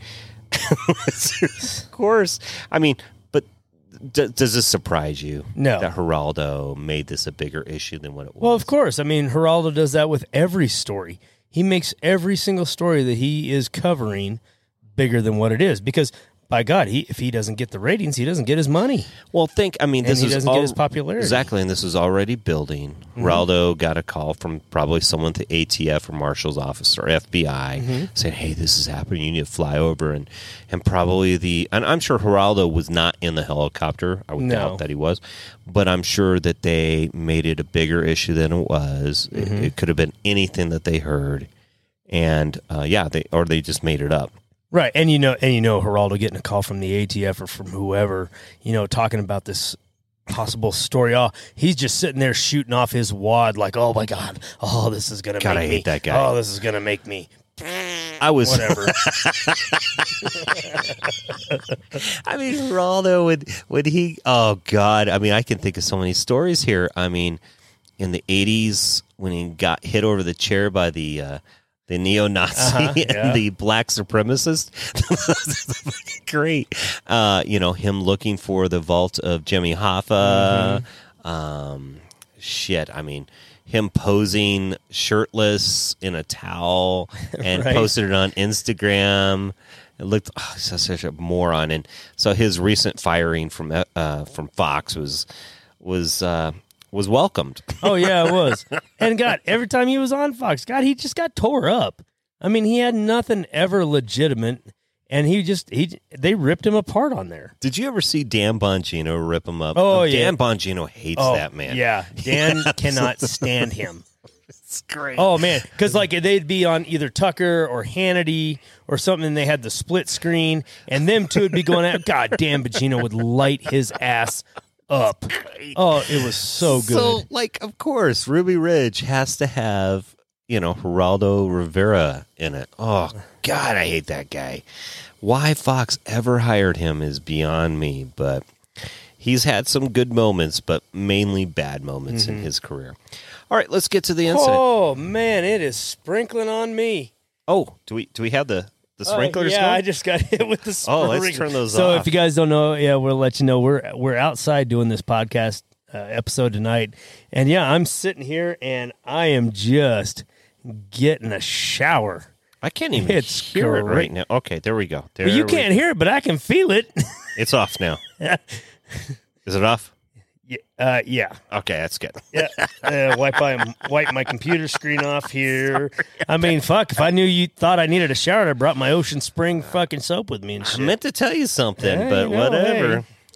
of course. I mean, but does this surprise you? No. That Geraldo made this a bigger issue than what it was? Well, of course. I mean, Geraldo does that with every story. He makes every single story that he is covering bigger than what it is. Because, by God, if he doesn't get the ratings, he doesn't get his money. Well, this he doesn't get his popularity. Exactly, and this was already building. Geraldo got a call from probably someone at the ATF or Marshal's office or FBI saying, hey, this is happening, you need to fly over. And probably and I'm sure Geraldo was not in the helicopter. I would doubt that he was. But I'm sure that they made it a bigger issue than it was. It could have been anything that they heard. And, they just made it up. Right, and Geraldo getting a call from the ATF or from whoever, talking about this possible story. Oh, he's just sitting there shooting off his wad like, oh my God, oh, this is gonna make me. I hate that guy. Oh, this is gonna make me. I was whatever. I mean, Geraldo would he? Oh God! I mean, I can think of so many stories here. I mean, in the '80s when he got hit over the chair by the neo-Nazi and the black supremacist. Great. Him looking for the vault of Jimmy Hoffa. I mean, him posing shirtless in a towel and posted it on Instagram. It looked such a moron. And so his recent firing from Fox was welcomed. Oh, yeah, it was. And God, every time he was on Fox, God, he just got tore up. I mean, he had nothing ever legitimate, and they ripped him apart on there. Did you ever see Dan Bongino rip him up? Oh, yeah. Dan Bongino hates that man. Yeah, Dan cannot stand him. It's great. Oh, man, because they'd be on either Tucker or Hannity or something, and they had the split screen, and them two would be going out. God, Dan Bongino would light his ass up. Oh, it was so good. So, of course, Ruby Ridge has to have, Geraldo Rivera in it. Oh, God, I hate that guy. Why Fox ever hired him is beyond me, but he's had some good moments, but mainly bad moments in his career. All right, let's get to the incident. Oh, man, it is sprinkling on me. Oh, do we have the sprinklers yeah, going? I just got hit with the sprinkler. Oh, let's turn those off. So if you guys don't know, we'll let you know we're outside doing this podcast episode tonight. And yeah, I'm sitting here and I am just getting a shower. I can't even hear it right now. Okay, there we go. Well, you can't hear it, but I can feel it. It's off now. Is it off? Yeah. Okay, that's good. Yeah. Wipe my computer screen off here. Sorry, I mean, fuck, if I knew you thought I needed a shower, I brought my Ocean Spring fucking soap with me and shit. I meant to tell you something, but whatever. Hey.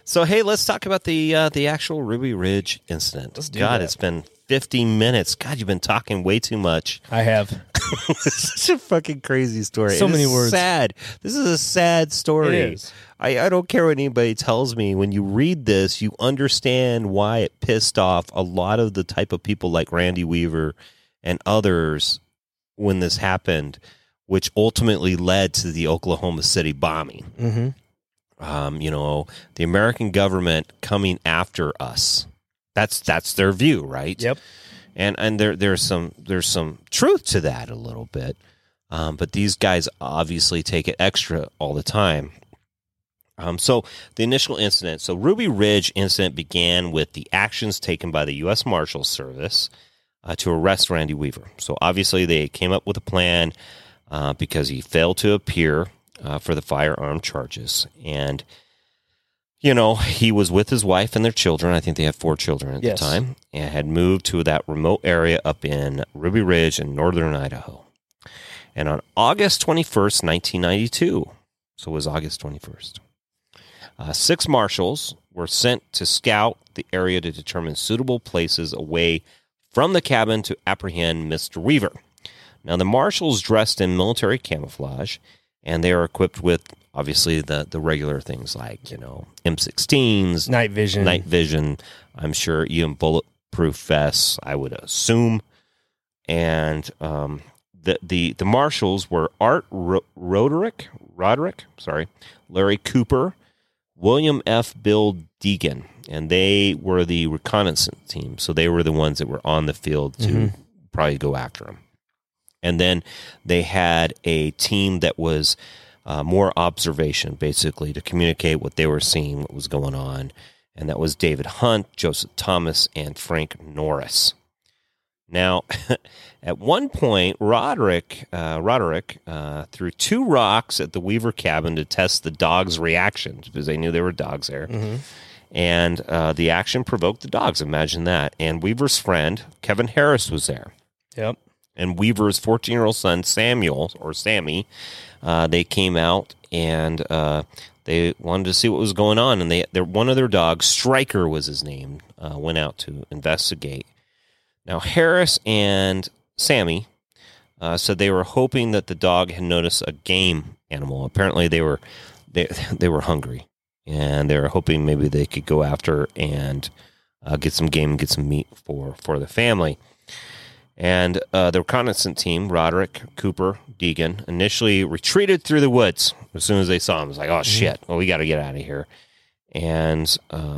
So, hey, let's talk about the actual Ruby Ridge incident. Let's do God, that. it's been 50 minutes. God, you've been talking way too much. I have. It's such a fucking crazy story. So It many is words. Sad. This is a sad story. It is. I don't care what anybody tells me. When you read this, you understand why it pissed off a lot of the type of people like Randy Weaver and others when this happened, which ultimately led to the Oklahoma City bombing. Mm-hmm. The American government coming after us. That's their view, right? Yep. And there's some truth to that a little bit, but these guys obviously take it extra all the time. So the initial incident, so Ruby Ridge incident began with the actions taken by the U.S. Marshals Service to arrest Randy Weaver. So obviously they came up with a plan because he failed to appear for the firearm charges. And, he was with his wife and their children. I think they had 4 children at the time, and had moved to that remote area up in Ruby Ridge in northern Idaho. And on August 21st, 1992, so it was August 21st, 6 marshals were sent to scout the area to determine suitable places away from the cabin to apprehend Mr. Weaver. Now, the marshals dressed in military camouflage, and they are equipped with, obviously, the regular things like, M16s, Night vision. I'm sure even bulletproof vests, I would assume. And the marshals were Art Roderick, Larry Cooper, William F. Bill Deegan, and they were the reconnaissance team. So they were the ones that were on the field to probably go after him. And then they had a team that was more observation, basically, to communicate what they were seeing, what was going on. And that was David Hunt, Joseph Thomas, and Frank Norris. Now, at one point, Roderick threw 2 rocks at the Weaver cabin to test the dogs' reactions, because they knew there were dogs there. Mm-hmm. And the action provoked the dogs. Imagine that. And Weaver's friend, Kevin Harris, was there. Yep. And Weaver's 14-year-old son, Sammy, they came out and they wanted to see what was going on. And one of their dogs, Stryker was his name, went out to investigate. Now, Harris and Sammy said they were hoping that the dog had noticed a game animal. Apparently, they were hungry, and they were hoping maybe they could go after and get some game and get some meat for the family. And the reconnaissance team, Roderick, Cooper, Deegan, initially retreated through the woods as soon as they saw him. It was like, oh, shit, well, we got to get out of here. And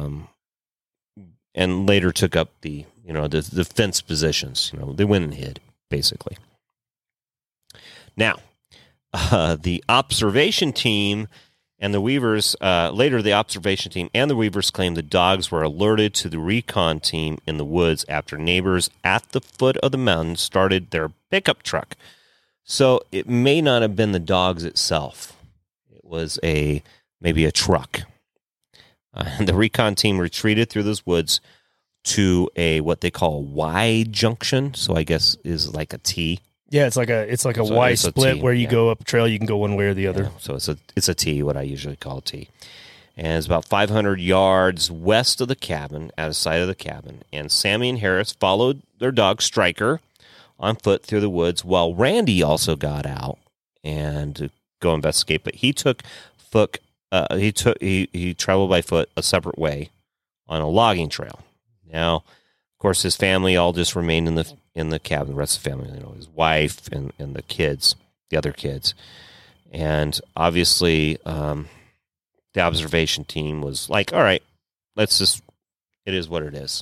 later took up the defense positions. They went and hid, basically. Now, the observation team and the Weavers, later the observation team and the Weavers claimed the dogs were alerted to the recon team in the woods after neighbors at the foot of the mountain started their pickup truck. So it may not have been the dogs itself. It was maybe a truck. And the recon team retreated through those woods to what they call a Y junction. So I guess is like a T. Yeah, it's like a Y split where you go up a trail, you can go one way or the other. Yeah, so it's a T, what I usually call a T. And it's about 500 yards west of the cabin, out of sight of the cabin. And Sammy and Harris followed their dog Stryker on foot through the woods, while Randy also got out and to go investigate. But he he traveled by foot a separate way on a logging trail. Now, of course, his family all just remained in the cabin. The rest of the family, his wife and the kids, the other kids, and obviously, the observation team was like, "All right, it is what it is."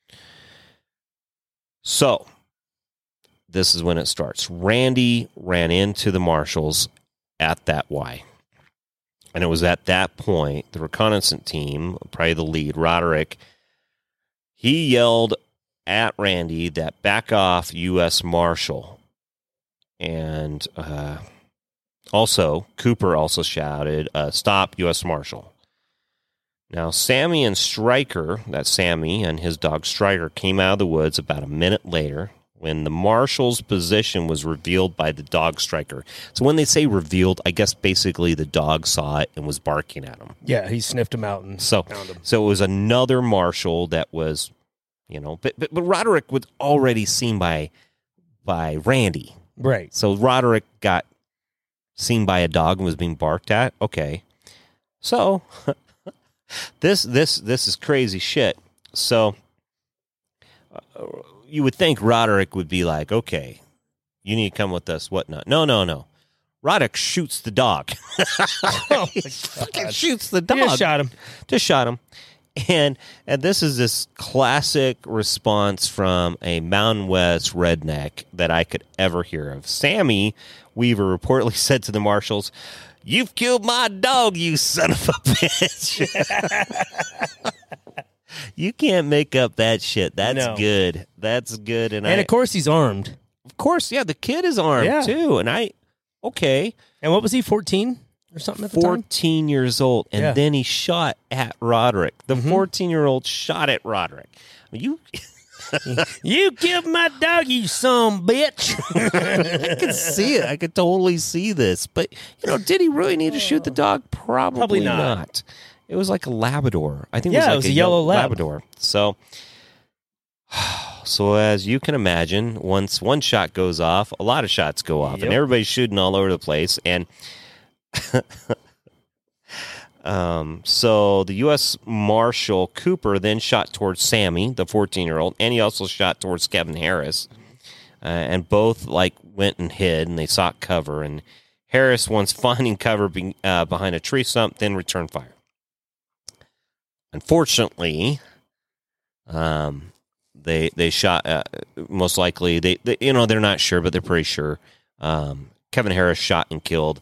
So, this is when it starts. Randy ran into the marshals at that Y. And it was at that point, the reconnaissance team, probably the lead, Roderick, he yelled at Randy that back off U.S. Marshal. And also, Cooper also shouted, stop U.S. Marshal. Now, Sammy and Stryker, that's Sammy and his dog Stryker, came out of the woods about a minute later when the marshal's position was revealed by the dog striker. So when they say revealed, I guess basically the dog saw it and was barking at him. Yeah, he sniffed him out and found him. So it was another marshal that was, but Roderick was already seen by Randy. Right. So Roderick got seen by a dog and was being barked at. Okay. So this is crazy shit. So you would think Roderick would be like, okay, you need to come with us, whatnot. No. Roderick shoots the dog. Oh, he fucking shoots the dog. He just shot him. And this is this classic response from a Mountain West redneck that I could ever hear of. Sammy Weaver reportedly said to the marshals, "You've killed my dog, you son of a bitch." You can't make up that shit. That's good. That's good. And of course he's armed. Of course, yeah, the kid is armed too. And okay. And what was he, 14 or something at the time? 14 years old. And then he shot at Roderick. The 14-year-old shot at Roderick. I mean, You killed my dog, you son bitch. I could see it. I could totally see this. But, did he really need to shoot the dog? Probably not. It was like a Labrador. I think it was a yellow Labrador. So as you can imagine, once one shot goes off, a lot of shots go off. And everybody's shooting all over the place. And so the U.S. Marshal Cooper then shot towards Sammy, the 14-year-old, and he also shot towards Kevin Harris. And both went and hid, and they sought cover. And Harris, once finding cover behind a tree stump, then returned fire. Unfortunately, they shot. Most likely, they're not sure, but they're pretty sure. Kevin Harris shot and killed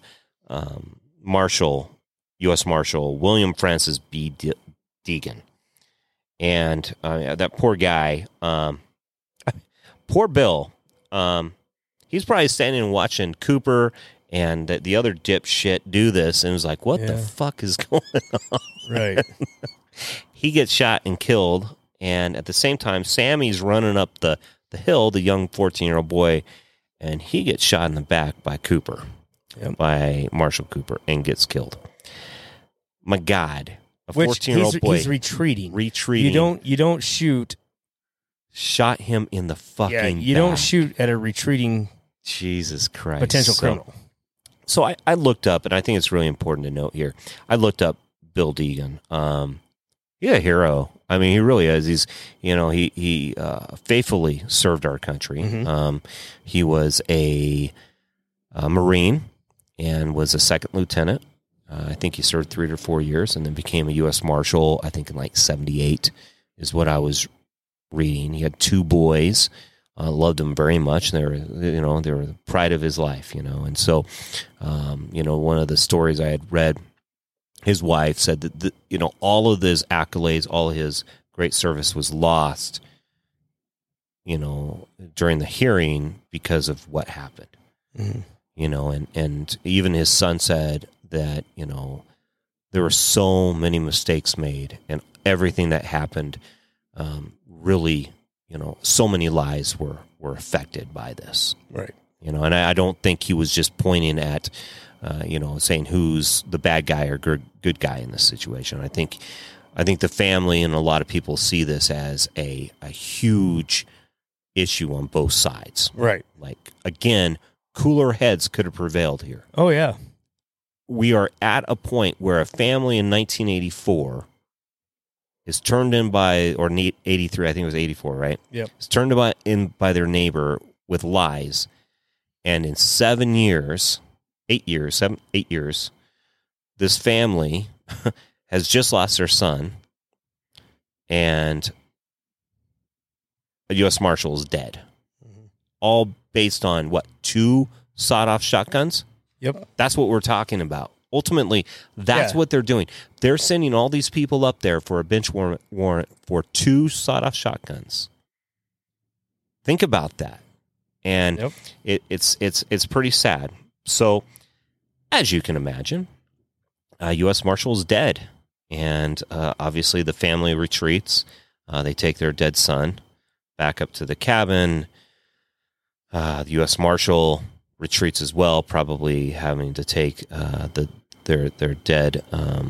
U.S. Marshal William Francis B. Deegan, and that poor guy, poor Bill. He's probably standing and watching Cooper and the other dipshit do this, and was like, "What the fuck is going on?" Right. He gets shot and killed, and at the same time, Sammy's running up the hill, the young 14-year-old boy, and he gets shot in the back by Cooper, by Marshal Cooper, and gets killed. My God, a 14-year-old boy. He's retreating. You don't shoot. Shot him in the fucking you back. Don't shoot at a retreating Jesus Christ potential criminal. So I looked up, and I think it's really important to note here. I looked up Bill Deegan. He's a hero. I mean, he really is. He's, he faithfully served our country. Mm-hmm. He was a Marine and was a second lieutenant. I think he served 3 or 4 years and then became a U.S. Marshal, I think in 1978 is what I was reading. He had 2 boys. Loved them very much. They were the pride of his life, And so, one of the stories I had read, his wife said that, all of his accolades, all of his great service was lost, during the hearing because of what happened. Mm-hmm. And even his son said that, there were so many mistakes made and everything that happened, really, so many lives were affected by this. Right. And I don't think he was just pointing at, saying who's the bad guy or good guy in this situation. I think the family and a lot of people see this as a huge issue on both sides. Right. Again, cooler heads could have prevailed here. Oh, yeah. We are at a point where a family in 1984 is turned in by, or 83, I think it was 84, right? Yep. It's turned in by their neighbor with lies. And in 8 years, this family has just lost their son, and a U.S. Marshal is dead. Mm-hmm. All based on, 2 sawed-off shotguns? Yep. That's what we're talking about. Ultimately, that's what they're doing. They're sending all these people up there for a bench warrant for 2 sawed-off shotguns. Think about that. And it's pretty sad. So, as you can imagine, U.S. Marshal is dead. And obviously the family retreats. They take their dead son back up to the cabin. The U.S. Marshal retreats as well, probably having to take their dead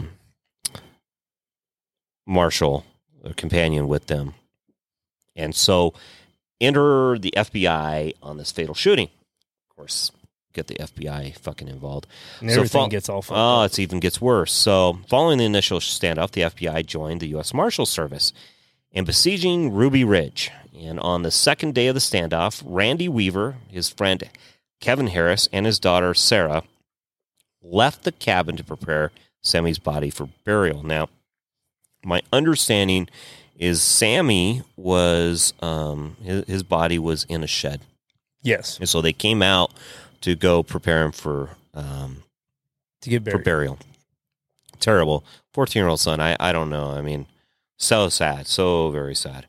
marshal or companion with them. And so enter the FBI on this fatal shooting. Of course, get the FBI fucking involved. And everything gets all fucked up. It even gets worse. So following the initial standoff, the FBI joined the U.S. Marshal Service in besieging Ruby Ridge. And on the second day of the standoff, Randy Weaver, his friend Kevin Harris, and his daughter Sarah left the cabin to prepare Sammy's body for burial. Now, my understanding is Sammy was, his body was in a shed. Yes. And so they came out to go prepare him for to get buried. For burial. Terrible. 14-year-old son. I don't know. I mean, so sad. So very sad.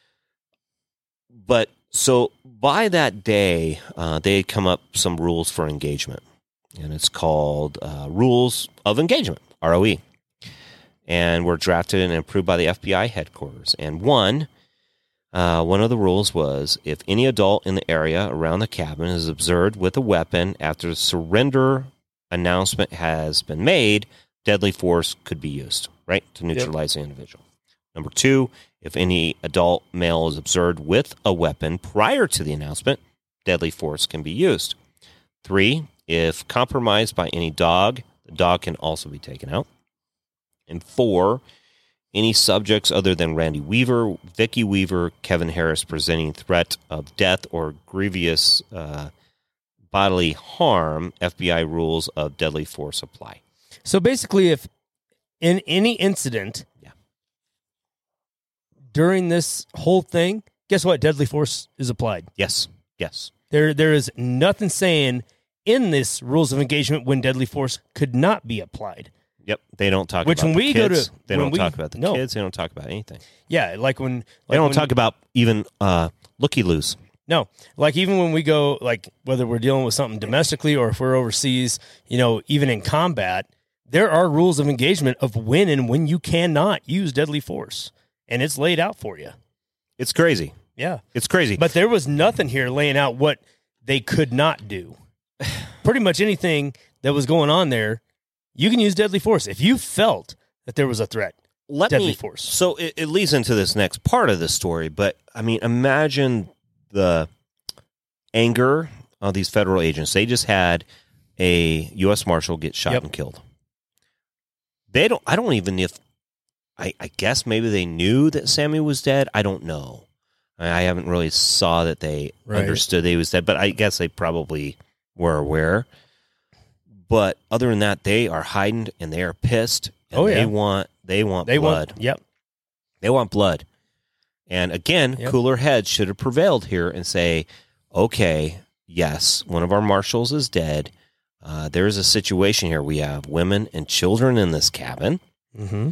But so by that day, they had come up some rules for engagement. And it's called Rules of Engagement, ROE. And were drafted and approved by the FBI headquarters. And one of the rules was if any adult in the area around the cabin is observed with a weapon after the surrender announcement has been made, deadly force could be used, right, to neutralize the individual. Number 2, if any adult male is observed with a weapon prior to the announcement, deadly force can be used. 3, if compromised by any dog, the dog can also be taken out. And 4, any subjects other than Randy Weaver, Vicky Weaver, Kevin Harris presenting threat of death or grievous bodily harm, FBI rules of deadly force apply. So basically, if in any incident during this whole thing, guess what? Deadly force is applied. Yes. There is nothing saying in this rules of engagement when deadly force could not be applied. Yep, they don't talk Which about when the we kids. go to They when don't we- talk about the no. kids. They don't talk about anything. Yeah, like when They don't when- talk about even looky-loos. No, like even when we go, like whether we're dealing with something domestically or if we're overseas, even in combat, there are rules of engagement of when and when you cannot use deadly force, and it's laid out for you. It's crazy. Yeah, It's crazy. but there was nothing here laying out what they could not do. Pretty much anything that was going on there, you can use deadly force if you felt that there was a threat. Deadly force. So it leads into this next part of the story, but I mean, imagine the anger of these federal agents. They just had a U.S. Marshal get shot and killed. I guess maybe they knew that Sammy was dead. I don't know. I haven't really saw that they understood that he was dead, but I guess they probably were aware. But other than that, they are hiding and they are pissed. And they want blood. They want blood. And again, cooler heads should have prevailed here and say, okay, yes, one of our marshals is dead. There is a situation here. We have women and children in this cabin. Mm-hmm.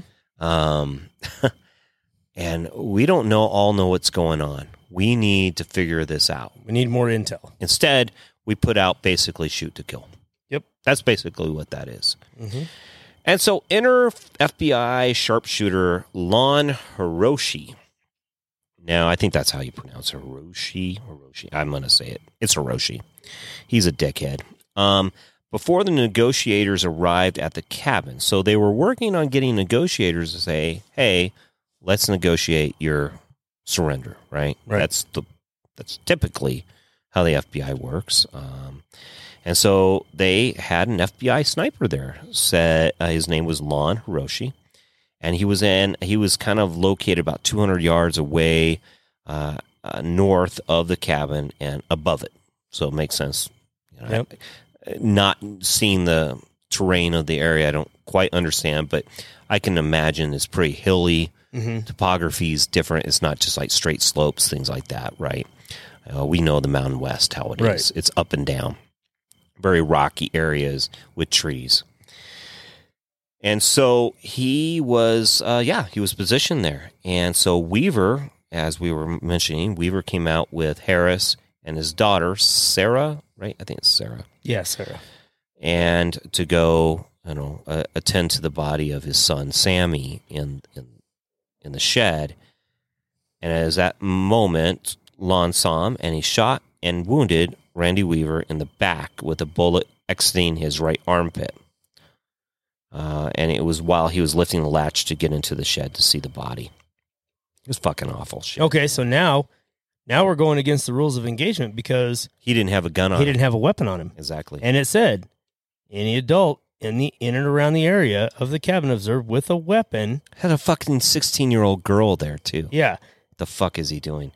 And we don't all know what's going on. We need to figure this out. We need more intel. Instead, we put out basically shoot to kill. Yep. That's basically what that is. Mm-hmm. And so enter FBI sharpshooter Lon Hiroshi. Now, I think that's how you pronounce Hiroshi. I'm going to say it. It's Hiroshi. He's a dickhead. Before the negotiators arrived at the cabin, so they were working on getting negotiators to say, hey, let's negotiate your surrender, right? That's typically how the FBI works. And so they had an FBI sniper there. Said his name was Lon Hiroshi, and he was kind of located about 200 yards away north of the cabin and above it. So it makes sense. Not seeing the terrain of the area, I don't quite understand, but I can imagine it's pretty hilly. Mm-hmm. Topography is different. It's not just like straight slopes, things like that, right? We know the Mountain West, how it is. It's up and down. Very rocky areas with trees. And so he was positioned there. And so Weaver, as we were mentioning, Weaver came out with Harris and his daughter, Sarah, right? I think it's Sarah. Yeah, Sarah. And to go, attend to the body of his son, Sammy, in the shed. And as that moment, Lon saw him, and he shot and wounded Randy Weaver in the back with a bullet exiting his right armpit. And it was while he was lifting the latch to get into the shed to see the body. It was fucking awful shit. Okay, so now we're going against the rules of engagement because He didn't have a gun on him. he didn't have a weapon on him. Exactly. And it said, any adult in and around the area of the cabin observed with a weapon. Had a fucking 16-year-old girl there, too. Yeah. What the fuck is he doing?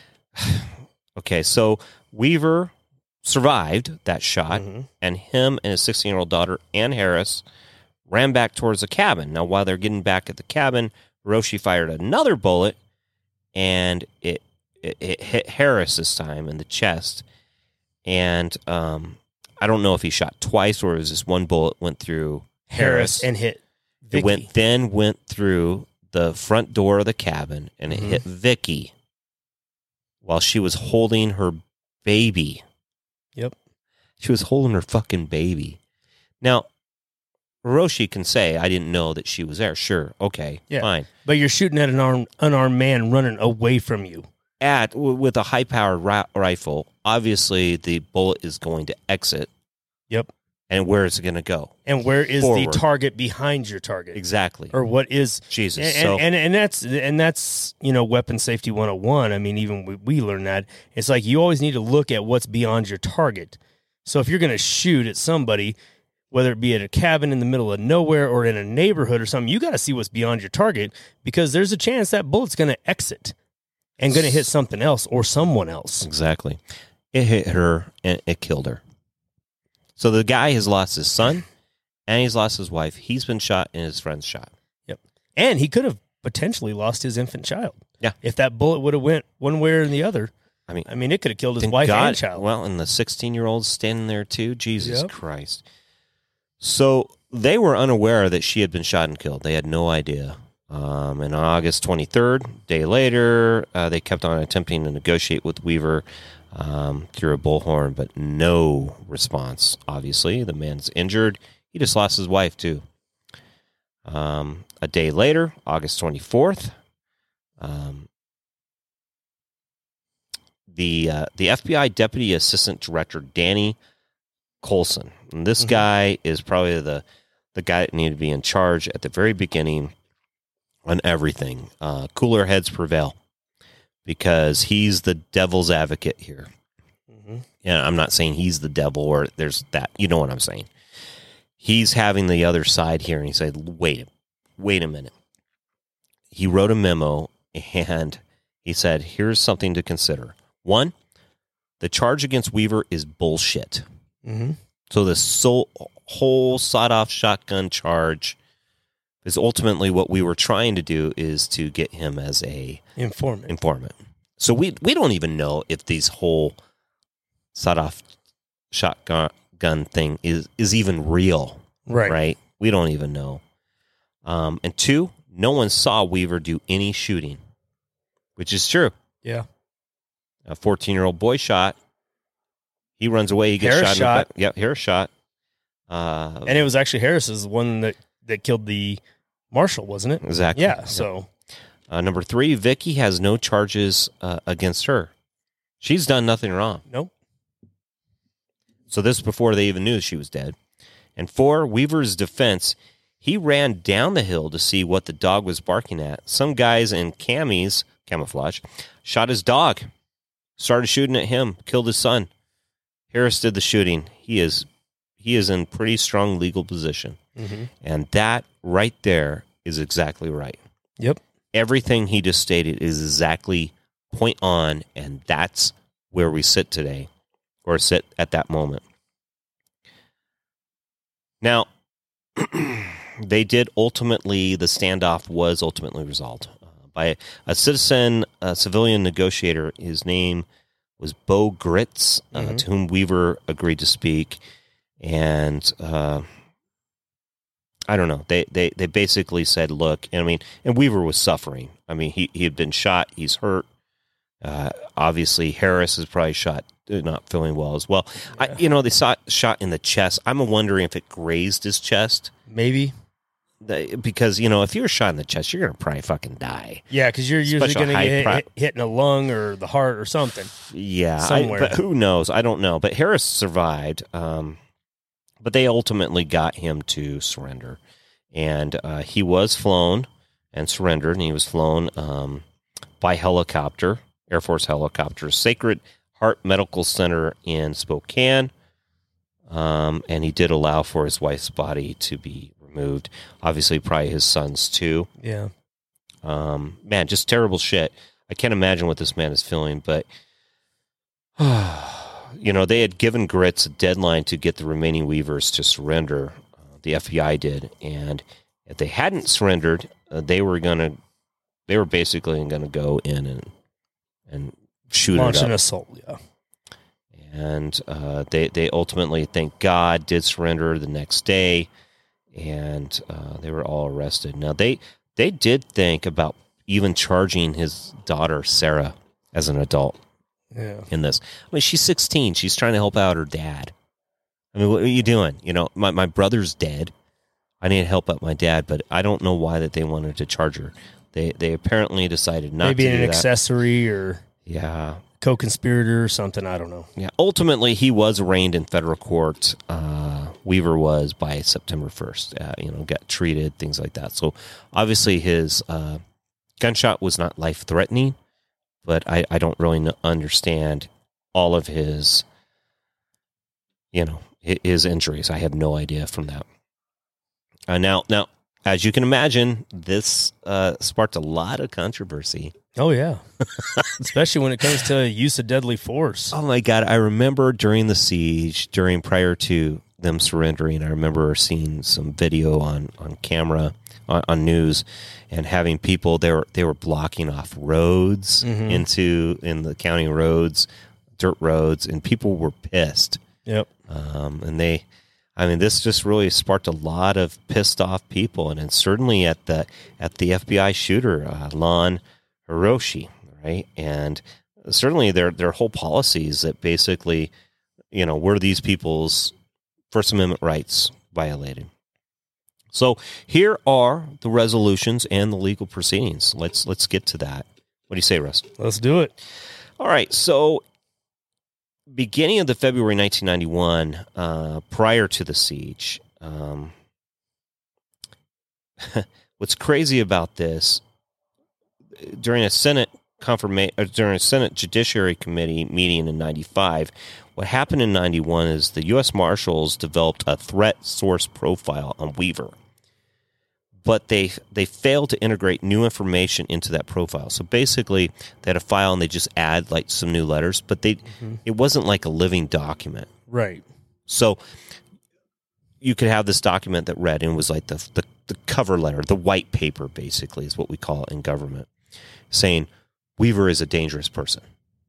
Okay, so Weaver survived that shot, and him and his 16-year-old daughter, Ann Harris, ran back towards the cabin. Now, while they're getting back at the cabin, Hiroshi fired another bullet, and it hit Harris this time in the chest. And I don't know if he shot twice or it was just one bullet went through Harris. And hit Vicky. It went through the front door of the cabin, and it hit Vicky while she was holding her baby. Yep. She was holding her fucking baby. Now, Hiroshi can say, I didn't know that she was there. Sure. Okay. Yeah. Fine. But you're shooting at an unarmed man running away from you. With a high-powered rifle, obviously the bullet is going to exit. Yep. And where is it going to go? And where is Forward. the target behind your target? Exactly. Or what is Jesus. And that's weapon safety 101. I mean, even we learn that. It's like you always need to look at what's beyond your target. So if you're going to shoot at somebody, whether it be at a cabin in the middle of nowhere or in a neighborhood or something, you got to see what's beyond your target because there's a chance that bullet's going to exit and going to hit something else or someone else. Exactly. It hit her and it killed her. So the guy has lost his son and he's lost his wife. He's been shot and his friend's shot. Yep. And he could have potentially lost his infant child. Yeah. If that bullet would have went one way or the other. I mean, it could have killed his thank wife God, and child. Well, and the 16-year-old standing there too. Jesus Yep. Christ. So they were unaware that she had been shot and killed. They had no idea. And on August 23rd, a day later, they kept on attempting to negotiate with Weaver through a bullhorn, but no response, obviously. The man's injured. He just lost his wife, too. A day later, August 24th, the FBI Deputy Assistant Director, Danny Colson. And this guy is probably the guy that needed to be in charge at the very beginning on everything. Cooler heads prevail because he's the devil's advocate here. And I'm not saying he's the devil or there's that. You know what I'm saying. He's having the other side here, and he said, wait a minute. He wrote a memo, and he said, here's something to consider. One, the charge against Weaver is bullshit. So this whole sawed-off shotgun charge is ultimately what we were trying to do is to get him as a informant. So we don't even know if these whole sawed-off shotgun thing is even real. Right? We don't even know. And two, no one saw Weaver do any shooting, which is true. Yeah. A 14-year-old boy shot. He runs away. He gets Harris shot. Yep, Harris shot. And it was actually Harris's one that killed the marshal, wasn't it? Exactly. Yeah, so. Number 3, Vicky has no charges against her. She's done nothing wrong. Nope. So this is before they even knew she was dead. And 4, Weaver's defense, he ran down the hill to see what the dog was barking at. Some guys in camouflage, shot his dog, started shooting at him, killed his son. Harris did the shooting. He is in pretty strong legal position. And that right there is exactly right. Yep. Everything he just stated is exactly point on, and that's where we sit today, or sit at that moment. Now, the standoff was ultimately resolved by a civilian negotiator. His name was Bo Gritz, to whom Weaver agreed to speak. And I don't know. They basically said, look, and Weaver was suffering. I mean, he had been shot. He's hurt. Obviously, Harris is probably shot, not feeling well as well. Yeah. They saw shot in the chest. I'm wondering if it grazed his chest. Maybe. because, if you're shot in the chest, you're going to probably fucking die. Yeah, because you're usually Special going to get high hit in the lung or the heart or something. Yeah, somewhere. but who knows? I don't know. But Harris survived, but they ultimately got him to surrender. And he was flown and surrendered, and he was flown by helicopter, Air Force helicopter, Sacred Heart Medical Center in Spokane, and he did allow for his wife's body to be removed. Obviously, probably his son's too. Yeah. Man, just terrible shit. I can't imagine what this man is feeling, but they had given Gritz a deadline to get the remaining Weavers to surrender. The FBI did, and if they hadn't surrendered, they were basically going to go in and shoot launch it up. an assault. Yeah. And they ultimately, thank God, did surrender the next day, and they were all arrested. Now, they did think about even charging his daughter, Sarah, as an adult in this. I mean, she's 16. She's trying to help out her dad. I mean, what are you doing? My brother's dead. I need to help out my dad, but I don't know why that they wanted to charge her. They apparently decided not Maybe to do an that. accessory or co-conspirator or something. I don't know. Yeah. Ultimately, he was arraigned in federal court. Weaver was by September 1st. Got treated, things like that. So obviously his gunshot was not life-threatening, but I don't really understand all of his, his injuries. I have no idea from that. Now, as you can imagine, this sparked a lot of controversy. Oh, yeah. Especially when it comes to use of deadly force. Oh, my God. I remember during the siege, prior to them surrendering, I remember seeing some video on camera, on news, and having people, they were blocking off roads in the county roads, dirt roads, and people were pissed. Yep. And this just really sparked a lot of pissed off people, and certainly at the FBI shooter, Lon Hiroshi, right? And certainly their whole policies that basically, were these people's First Amendment rights violated. So here are the resolutions and the legal proceedings. Let's get to that. What do you say, Russ? Let's do it. All right. So beginning of the February 1991, prior to the siege, what's crazy about this, during a Senate Judiciary Committee meeting in 95, what happened in 91 is the U.S. Marshals developed a threat source profile on Weaver, but they failed to integrate new information into that profile. So basically, they had a file and they just add like some new letters, but it wasn't like a living document. Right. So you could have this document that read, and it was like the cover letter, the white paper, basically, is what we call it in government, saying Weaver is a dangerous person.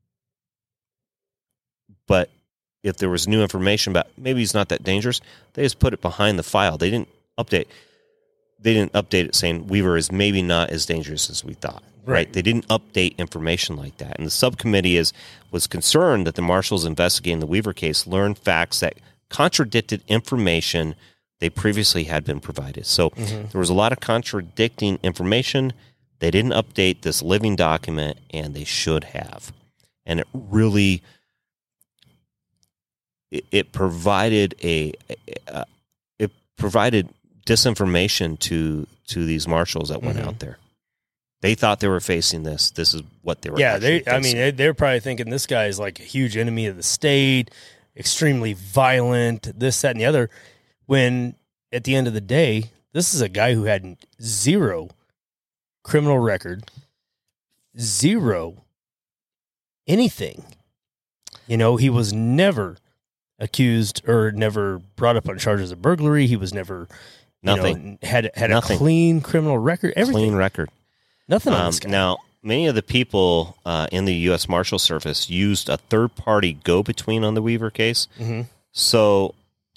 But if there was new information about maybe he's not that dangerous, they just put it behind the file. They didn't update it saying Weaver is maybe not as dangerous as we thought. Right? They didn't update information like that. And the subcommittee was concerned that the marshals investigating the Weaver case learned facts that contradicted information they previously had been provided. So there was a lot of contradicting information. They didn't update this living document, and they should have. And it really, it provided disinformation to these marshals that went out there. They thought they were facing this. This is what they were. Yeah, they're probably thinking this guy is like a huge enemy of the state, extremely violent, this, that, and the other. When at the end of the day, this is a guy who had zero criminal record, zero anything. He was never accused or never brought up on charges of burglary. He was never nothing. Had nothing. A clean criminal record. Everything. Clean record. Nothing on this guy. Now, many of the people in the U.S. Marshal Service used a third-party go-between on the Weaver case. So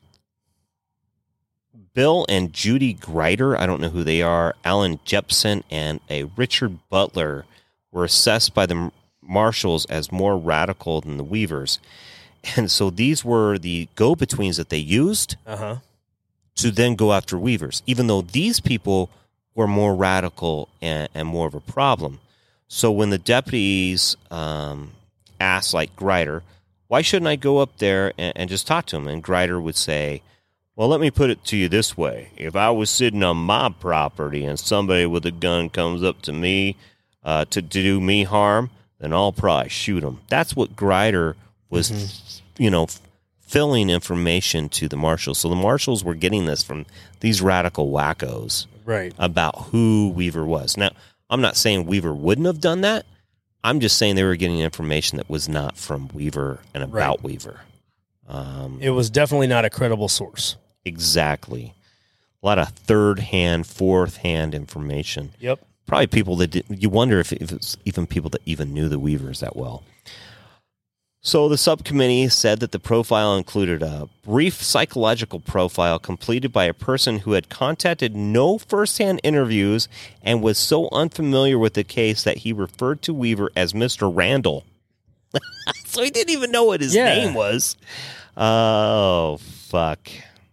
Bill and Judy Greider, I don't know who they are, Alan Jepson, and a Richard Butler were assessed by the marshals as more radical than the Weavers. And so these were the go-betweens that they used. to then go after Weavers, even though these people were more radical and more of a problem. So when the deputies asked, like, Grider, why shouldn't I go up there and just talk to him? And Grider would say, well, let me put it to you this way. If I was sitting on my property and somebody with a gun comes up to me to do me harm, then I'll probably shoot him. That's what Grider was, filling information to the marshals. So the marshals were getting this from these radical wackos about who Weaver was. Now, I'm not saying Weaver wouldn't have done that. I'm just saying they were getting information that was not from Weaver and about Weaver. It was definitely not a credible source. Exactly. A lot of third-hand, fourth-hand information. Yep. Probably people that you wonder if it's even people that even knew the Weavers that well. So the subcommittee said that the profile included a brief psychological profile completed by a person who had contacted no first-hand interviews and was so unfamiliar with the case that he referred to Weaver as Mr. Randall. So he didn't even know what his name was. Oh, fuck.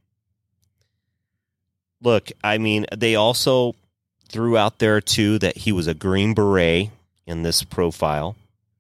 Look, I mean, they also threw out there, too, that he was a Green Beret in this profile.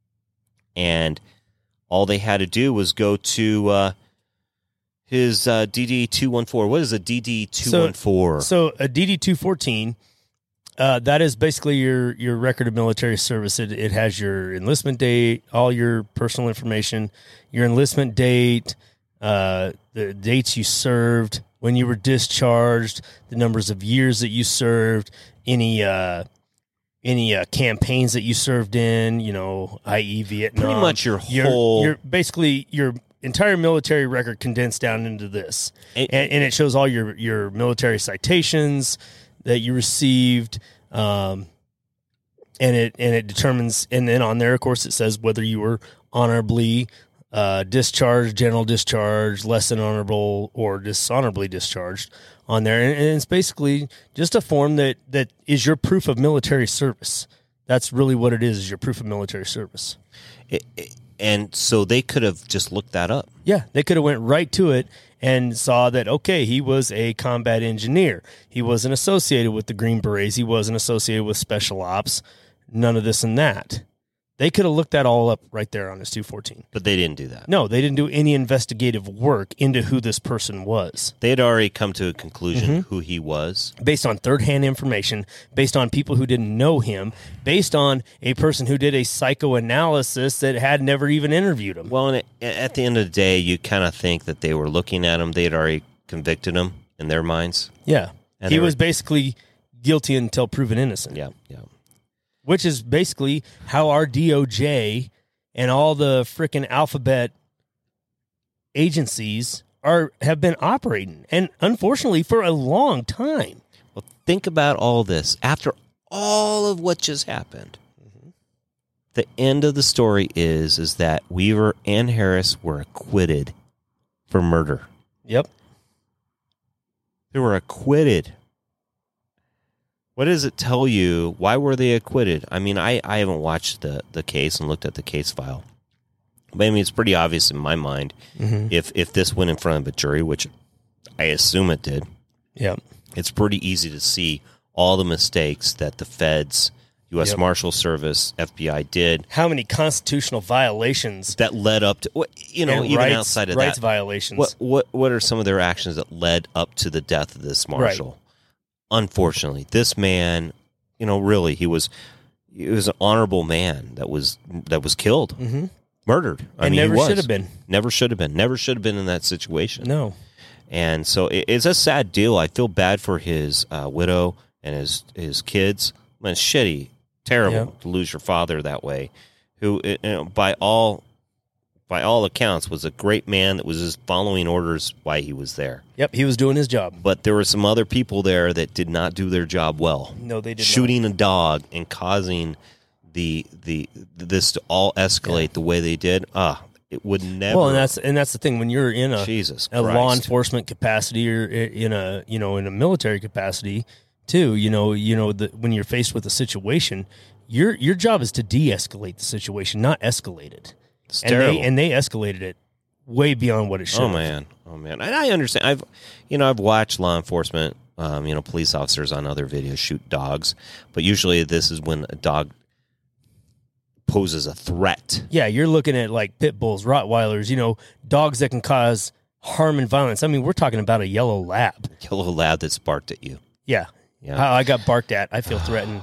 And all they had to do was go to his DD-214. What is a DD-214? So a DD-214, that is basically your record of military service. It has your enlistment date, all your personal information, your enlistment date, the dates you served, when you were discharged, the numbers of years that you served, any campaigns that you served in, i.e. Vietnam. Pretty much your whole... basically your entire military record condensed down into this. And it shows all your military citations that you received, and it determines, and then on there, of course, it says whether you were honorably discharged, general discharge, less than honorable, or dishonorably discharged on there. And it's basically just a form that is your proof of military service. That's really what it is your proof of military service. And so they could have just looked that up. Yeah, they could have went right to it and saw that, okay, he was a combat engineer. He wasn't associated with the Green Berets. He wasn't associated with special ops. None of this and that. They could have looked that all up right there on his 214. But they didn't do that. No, they didn't do any investigative work into who this person was. They had already come to a conclusion who he was. Based on third-hand information, based on people who didn't know him, based on a person who did a psychoanalysis that had never even interviewed him. Well, and at the end of the day, you kind of think that they were looking at him. They had already convicted him in their minds. Yeah. And he was basically guilty until proven innocent. Yeah. Which is basically how our DOJ and all the frickin' alphabet agencies have been operating, and unfortunately for a long time. Well, think about all this. After all of what just happened, the end of the story is that Weaver and Harris were acquitted for murder. Yep. They were acquitted. What does it tell you? Why were they acquitted? I mean, I haven't watched the case and looked at the case file. But I mean, it's pretty obvious in my mind if this went in front of a jury, which I assume it did. Yeah. It's pretty easy to see all the mistakes that the feds, U.S. Marshal Service, FBI did. How many constitutional violations that led up to, even outside of rights that. Violations. What are some of their actions that led up to the death of this marshal? Right. Unfortunately, this man, really, he was an honorable man that was killed, murdered. I mean, never should have been. Never should have been. Never should have been in that situation. No. And so it's a sad deal. I feel bad for his widow and his kids. I mean, it's shitty, terrible to lose your father that way, who, by all accounts, was a great man that was just following orders while he was there. Yep, he was doing his job. But there were some other people there that did not do their job well. No, they did Shooting a dog and causing this to all escalate the way they did. It would never. Well, and that's the thing, when you're in a law enforcement capacity or in a military capacity too. When you're faced with a situation, your job is to de-escalate the situation, not escalate it. It's terrible. And they escalated it way beyond what it should. Oh man. And I understand. I've watched law enforcement, police officers on other videos shoot dogs, but usually this is when a dog poses a threat. Yeah, you're looking at like pit bulls, Rottweilers, dogs that can cause harm and violence. I mean, we're talking about a yellow lab. Yellow lab that's barked at you. Yeah. I got barked at. I feel threatened.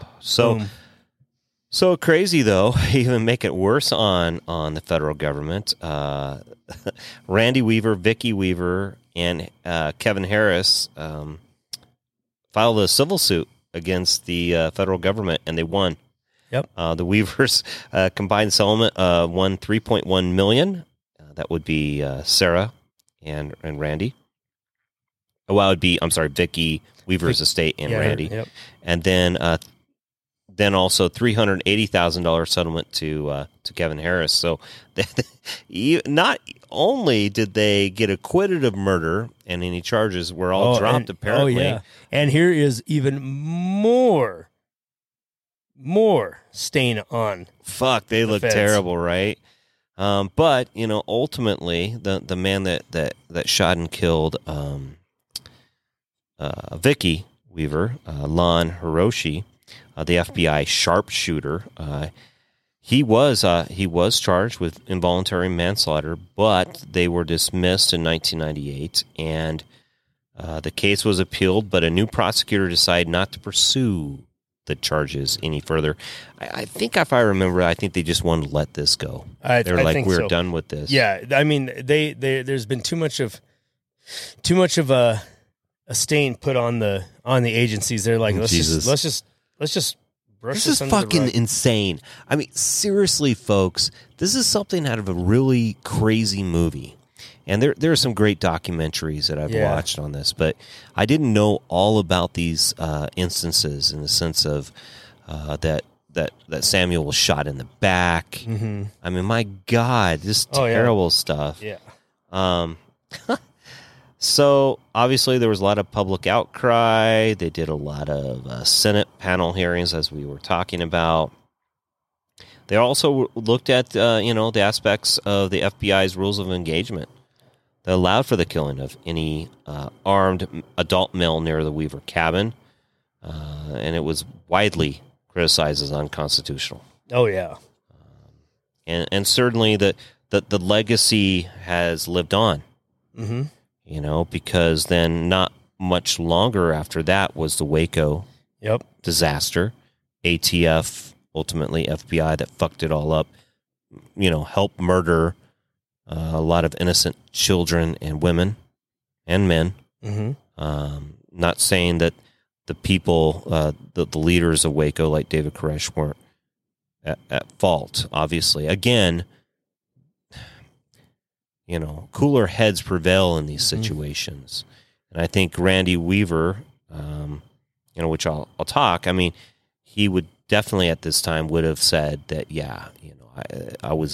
So crazy though. Even make it worse on the federal government. Randy Weaver, Vicky Weaver, and Kevin Harris filed a civil suit against the federal government, and they won. Yep. The Weavers combined settlement won $3.1 million. That would be Sarah and Randy. Well, it would be Vicky Weaver's estate and Randy, yep. And then also $380,000 settlement to Kevin Harris. So not only did they get acquitted of murder and any charges were all dropped, apparently. Oh, yeah. And here is even more stain on. Fuck, they look feds. terrible, right? But ultimately, the man that shot and killed Vicky Weaver, Lon Hiroshi, the FBI sharpshooter, he was charged with involuntary manslaughter, but they were dismissed in 1998, and the case was appealed, but a new prosecutor decided not to pursue the charges any further. I think, if I remember, I think they just wanted to let this go. They're like, we're done with this. Yeah, I mean, there's been too much of a stain put on the agencies. They're like, let's just brush this. This is fucking insane. I mean, seriously, folks, this is something out of a really crazy movie. And there are some great documentaries that I've watched on this, but I didn't know all about these instances in the sense of that Samuel was shot in the back. Mm-hmm. I mean, my God, just terrible stuff. Yeah. So obviously there was a lot of public outcry. They did a lot of Senate panel hearings, as we were talking about. They also looked at the aspects of the FBI's rules of engagement that allowed for the killing of any armed adult male near the Weaver cabin, and it was widely criticized as unconstitutional. Oh yeah, and certainly the legacy has lived on. Mm-hmm. Because then not much longer after that was the Waco disaster. ATF, ultimately FBI, that fucked it all up, helped murder a lot of innocent children and women and men. Mm-hmm. Not saying that the people, the leaders of Waco, like David Koresh, weren't at fault, obviously. Again, cooler heads prevail in these situations. And I think Randy Weaver, which I'll talk, I mean, he would definitely at this time would have said that, I was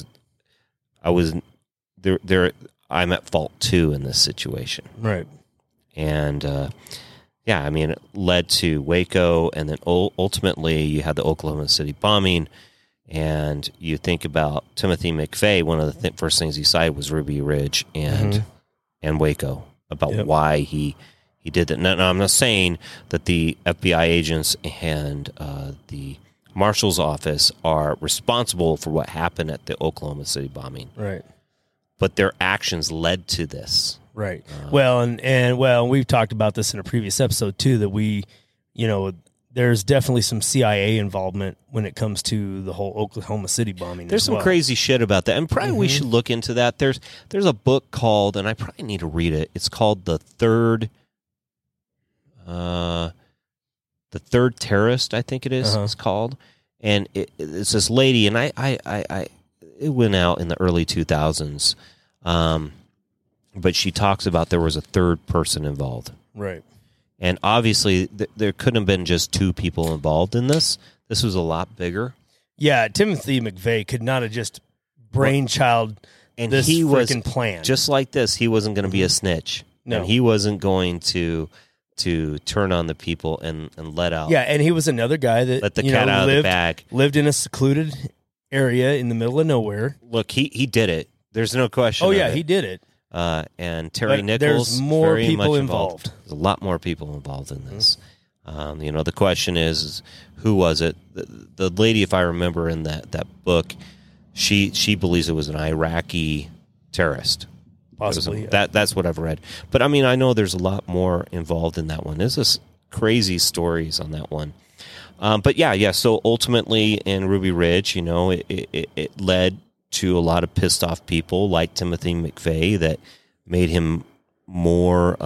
there. I'm at fault too in this situation. Right. And, I mean, it led to Waco, and then ultimately you had the Oklahoma City bombing. And you think about Timothy McVeigh, one of the first things he cited was Ruby Ridge and Waco, about why he did that. Now, I'm not saying that the FBI agents and the marshal's office are responsible for what happened at the Oklahoma City bombing. Right. But their actions led to this. Right. And we've talked about this in a previous episode too, that there's definitely some CIA involvement when it comes to the whole Oklahoma City bombing. There's some crazy shit about that, and probably we should look into that. There's a book called, and I probably need to read it. It's called The Third Terrorist, I think it is. It's called, and it's this lady, and I it went out in the early 2000s, but she talks about there was a third person involved, right? And obviously, there couldn't have been just two people involved in this. This was a lot bigger. Yeah, Timothy McVeigh could not have just brainchild this freaking plan. Just like this, he wasn't going to be a snitch. No. And he wasn't going to turn on the people and let out. Yeah, and he was another guy that let the cat out of the bag. Lived in a secluded area in the middle of nowhere. Look, he did it. There's no question. Oh, yeah, of it. he did it. And Terry But Nichols. there's more very people much involved. There's a lot more people involved in this. The question is who was it? The lady, if I remember in that book, she believes it was an Iraqi terrorist. Possibly. That's what I've read. But I mean, I know there's a lot more involved in that one. There's this crazy stories on that one. But yeah. So ultimately in Ruby Ridge, it led to a lot of pissed off people like Timothy McVeigh that made him more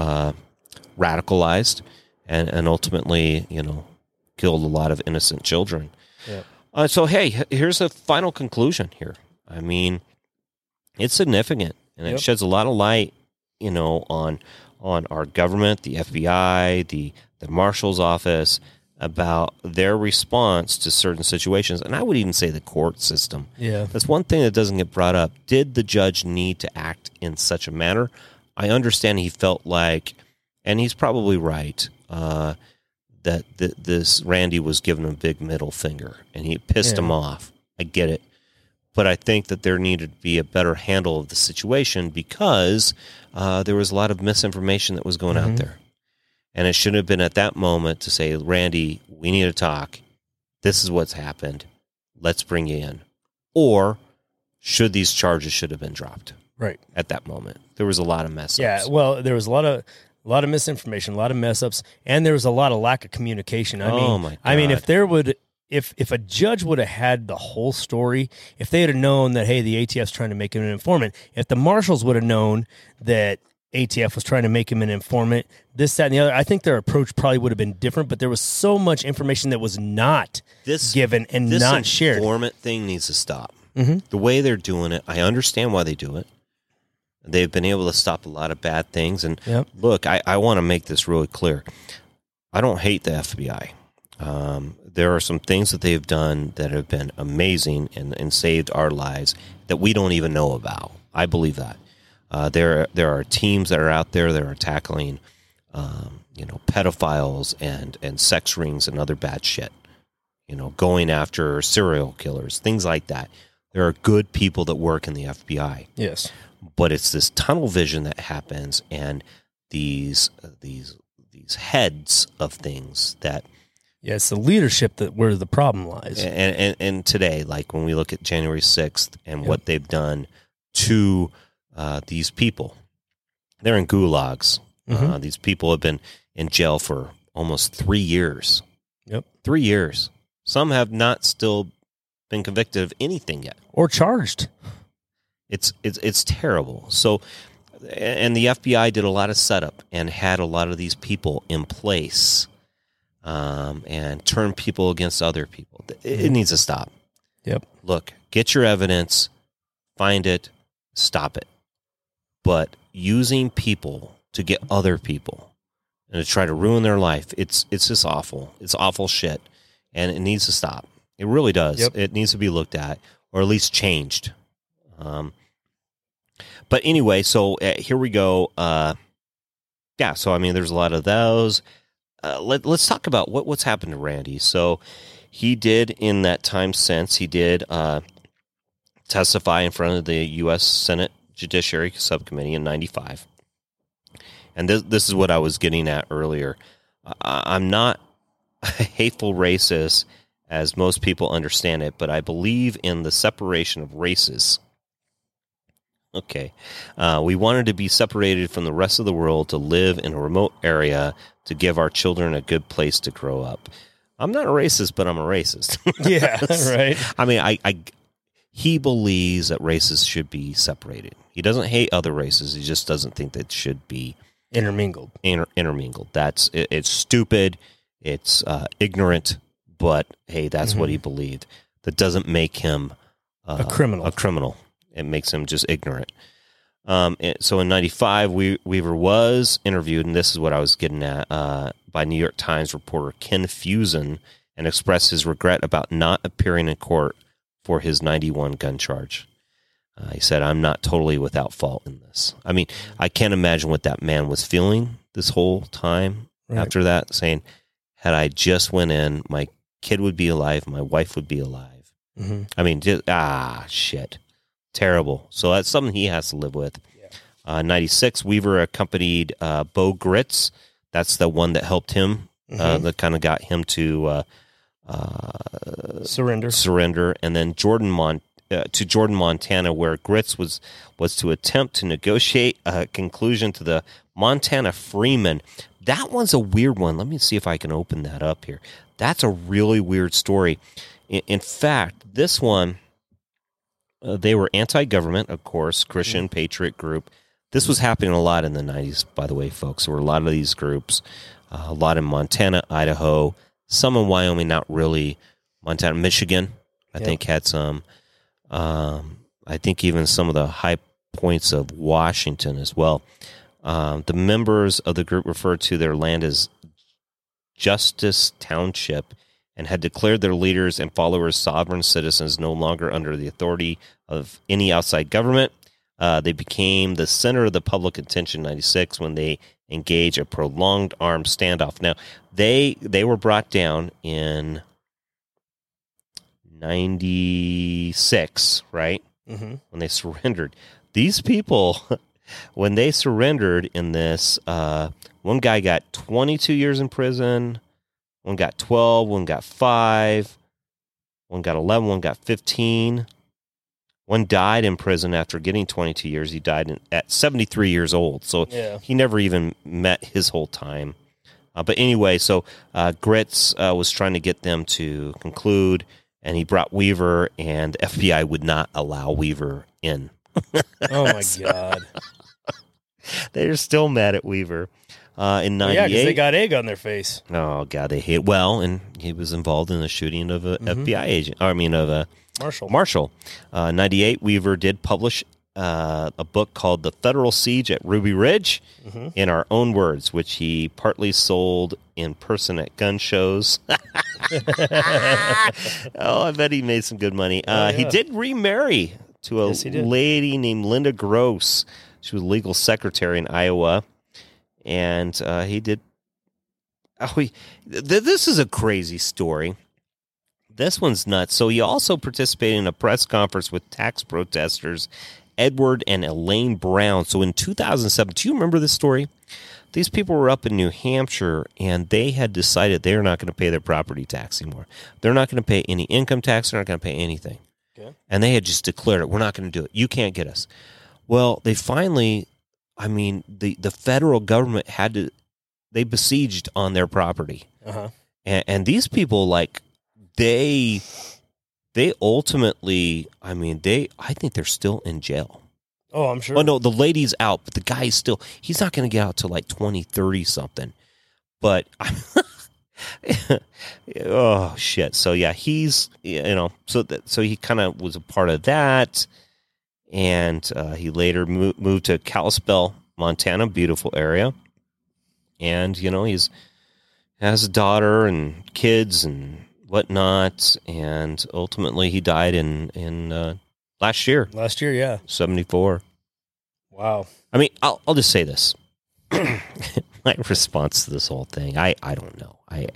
radicalized and ultimately, killed a lot of innocent children. Yeah. So, hey, here's a final conclusion here. I mean, it's significant, and it sheds a lot of light, on our government, the FBI, the Marshal's office, about their response to certain situations. And I would even say the court system. Yeah. That's one thing that doesn't get brought up. Did the judge need to act in such a manner? I understand he felt like, and he's probably right, that this Randy was giving him a big middle finger, and he pissed him off. I get it. But I think that there needed to be a better handle of the situation because there was a lot of misinformation that was going out there. And it should have been at that moment to say, Randy, we need to talk. This is what's happened. Let's bring you in. Or should these charges should have been dropped? Right. At that moment. There was a lot of mess ups. Yeah, well, there was a lot of misinformation, a lot of mess ups, and there was a lot of lack of communication. I mean, if a judge would have had the whole story, if they had known that, hey, the ATF's trying to make him an informant, if the marshals would have known that ATF was trying to make him an informant, this, that, and the other, I think their approach probably would have been different, but there was so much information that was not given and not shared. This informant thing needs to stop. The way they're doing it, I understand why they do it. They've been able to stop a lot of bad things. And look, I want to make this really clear. I don't hate the FBI. There are some things that they've done that have been amazing and saved our lives that we don't even know about. I believe that. There are teams that are out there that are tackling, pedophiles and sex rings and other bad shit. Going after serial killers, things like that. There are good people that work in the FBI. Yes. But it's this tunnel vision that happens, and these heads of things that. Yeah, it's the leadership where the problem lies. And today, like when we look at January 6th and what they've done to these people, they're in gulags. These people have been in jail for almost 3 years. 3 years. Some have not still been convicted of anything yet. Or charged. It's terrible. So, and the FBI did a lot of setup and had a lot of these people in place, and turn people against other people. It needs to stop. Yep. Look, get your evidence, find it, stop it. But using people to get other people and to try to ruin their life, it's just awful. It's awful shit, and it needs to stop. It really does. Yep. It needs to be looked at, or at least changed. But anyway, so here we go. So I mean, there's a lot of those. Let's talk about what's happened to Randy. So he did, in that time since, he did testify in front of the U.S. Senate Judiciary Subcommittee in 95. And this is what I was getting at earlier. I'm not a hateful racist, as most people understand it, but I believe in the separation of races. Okay. We wanted to be separated from the rest of the world to live in a remote area to give our children a good place to grow up. I'm not a racist, but I'm a racist. Yeah, right. I mean, he believes that races should be separated. He doesn't hate other races. He just doesn't think that should be intermingled. Intermingled. It's stupid. It's ignorant. But hey, that's what he believed. That doesn't make him a criminal. It makes him just ignorant. So in 95, Weaver was interviewed, and this is what I was getting at, by New York Times reporter Ken Fusen, and expressed his regret about not appearing in court for his 91 gun charge. He said, "I'm not totally without fault in this." I mean, I can't imagine what that man was feeling this whole time after that, saying, had I just went in, my kid would be alive, my wife would be alive. I mean, shit. Terrible. So that's something he has to live with. 96, Weaver accompanied Bo Gritz. That's the one that helped him, that kind of got him to surrender. And then Jordan, Montana, where Gritz was to attempt to negotiate a conclusion to the Montana Freemen. That one's a weird one. Let me see if I can open that up here. That's a really weird story. In fact, this one, they were anti-government, of course, Christian Patriot group. This was happening a lot in the 90s, by the way, folks. There were a lot of these groups, a lot in Montana, Idaho, some in Wyoming, not really. Montana, Michigan, I think, had some. I think even some of the high points of Washington as well. The members of the group referred to their land as Justice Township and had declared their leaders and followers sovereign citizens no longer under the authority of any outside government. They became the center of the public attention in 96 when they engaged a prolonged armed standoff. Now, they were brought down in 96, right? When they surrendered. These people, when they surrendered in this, one guy got 22 years in prison, one got 12, one got 5, one got 11, one got 15. One died in prison after getting 22 years. He died at 73 years old, so he never even met his whole time. But anyway, so Gritz was trying to get them to conclude, and he brought Weaver, and the FBI would not allow Weaver in. Oh, my God. They're still mad at Weaver. In 98. Yeah, because they got egg on their face. Oh, God, they hate. Well, and he was involved in the shooting of an FBI agent. Of a Marshall. 98, Weaver did publish a book called The Federal Siege at Ruby Ridge, in our own words, which he partly sold in person at gun shows. Oh, I bet he made some good money. He did remarry to a lady named Linda Gross. She was legal secretary in Iowa. And he did. This is a crazy story. This one's nuts. So he also participated in a press conference with tax protesters, Edward and Elaine Brown. So in 2007, do you remember this story? These people were up in New Hampshire, and they had decided they're not going to pay their property tax anymore. They're not going to pay any income tax. They're not going to pay anything. Okay. And they had just declared it. We're not going to do it. You can't get us. Well, they finally... I mean, the federal government they besieged on their property. And these people, like, they ultimately, I mean, I think they're still in jail. Oh, I'm sure. Oh, no, the lady's out, but the guy's still, he's not going to get out till like 2030 something. But, oh, shit. So, yeah, he's, so he kind of was a part of that. And he later moved to Kalispell, Montana, beautiful area. And, he has a daughter and kids and whatnot. And ultimately he died in last year. Last year, yeah. 74. Wow. I mean, I'll just say this. My response to this whole thing, I don't know.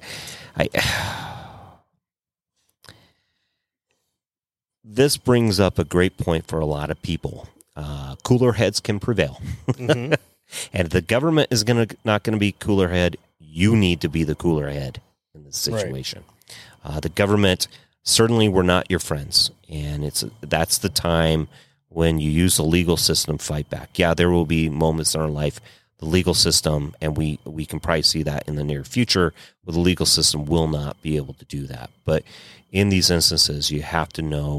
This brings up a great point for a lot of people. Cooler heads can prevail. And if the government is not going to be cooler head, you need to be the cooler head in this situation. Right. The government certainly were not your friends. And that's the time when you use the legal system to fight back. Yeah, there will be moments in our life, the legal system, and we can probably see that in the near future, where the legal system will not be able to do that. But in these instances, you have to know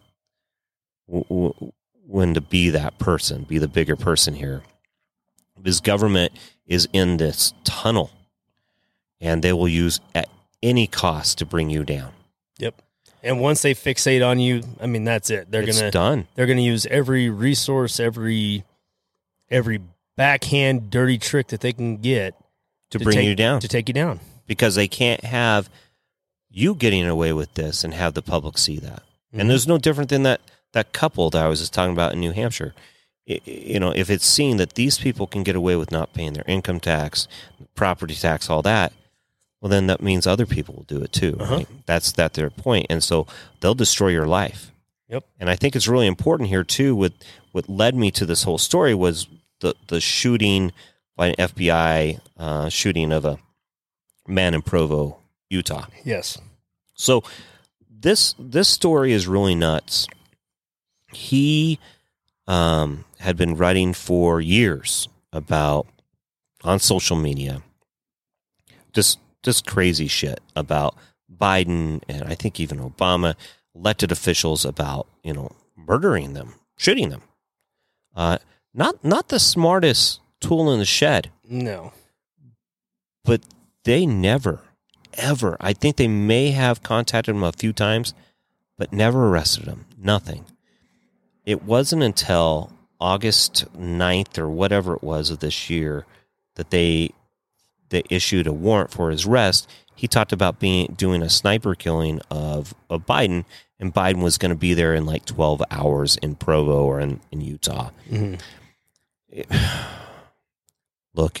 when to be that person, be the bigger person here. Because government is in this tunnel, and they will use at any cost to bring you down. Yep. And once they fixate on you, I mean, that's it. It's done. They're gonna use every resource, every backhand dirty trick that they can get to bring you down, to take you down, because they can't have you getting away with this and have the public see that. And there's no different than that couple that I was just talking about in New Hampshire. If it's seen that these people can get away with not paying their income tax, property tax, all that, well, then that means other people will do it too. Right? That's their point. And so they'll destroy your life. Yep. And I think it's really important here too. What led me to this whole story was the shooting by an FBI shooting of a man in Provo, Utah. Yes. So this story is really nuts. He had been writing for years about, on social media, just crazy shit about Biden and I think even Obama, elected officials, about, murdering them, shooting them. Not the smartest tool in the shed. No. But they never, ever, I think they may have contacted him a few times, but never arrested him. Nothing. It wasn't until August 9th or whatever it was of this year that they issued a warrant for his arrest. He talked about doing a sniper killing of Biden, and Biden was going to be there in like 12 hours in Provo or in Utah. Mm-hmm. Look,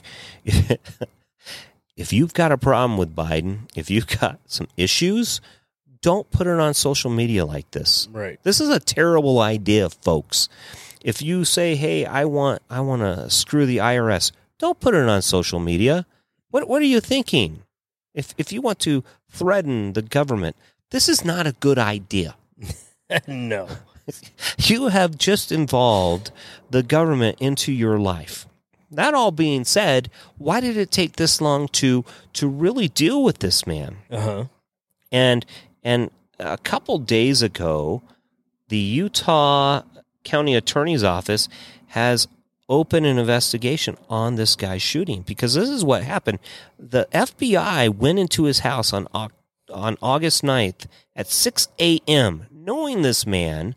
if you've got a problem with Biden, if you've got some issues, don't put it on social media like this. Right. This is a terrible idea, folks. If you say, "Hey, I want to screw the IRS," don't put it on social media. What are you thinking? If you want to threaten the government, this is not a good idea. No. You have just involved the government into your life. That all being said, why did it take this long to really deal with this man? Uh-huh. And a couple days ago, the Utah County Attorney's Office has opened an investigation on this guy's shooting, because this is what happened. The FBI went into his house on August 9th at 6 a.m., knowing this man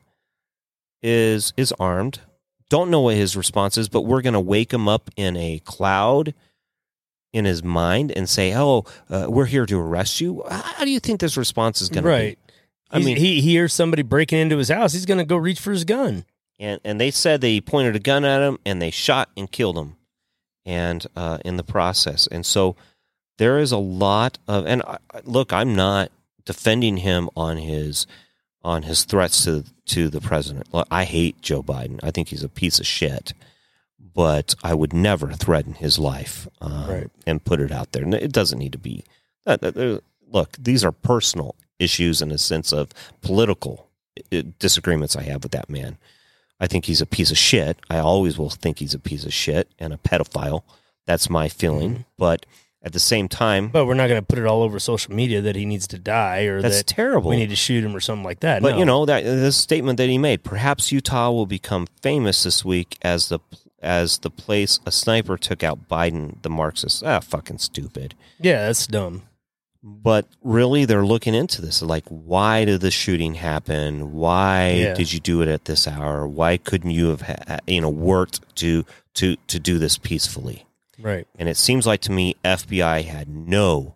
is armed. Don't know what his response is, but we're going to wake him up in a cloud in his mind and say, we're here to arrest you. How do you think this response is going to be? I mean, he hears somebody breaking into his house. He's going to go reach for his gun. And they said they pointed a gun at him and they shot and killed him, and in the process. And so there is a lot of, and look, I'm not defending him on his threats to the president. Look, I hate Joe Biden. I think he's a piece of shit, but I would never threaten his life and put it out there. It doesn't need to be. Look, these are personal issues in a sense of political disagreements I have with that man. I think he's a piece of shit. I always will think he's a piece of shit and a pedophile. That's my feeling. Mm-hmm. But at the same time... But we're not going to put it all over social media that he needs to die or that's that terrible. We need to shoot him or something like that. But, that this statement that he made, perhaps Utah will become famous this week as the place a sniper took out Biden, the Marxists. Fucking stupid. Yeah, that's dumb. But really, they're looking into this. Like, why did the shooting happen? Why did you do it at this hour? Why couldn't you have, worked to do this peacefully? Right. And it seems like to me, FBI had no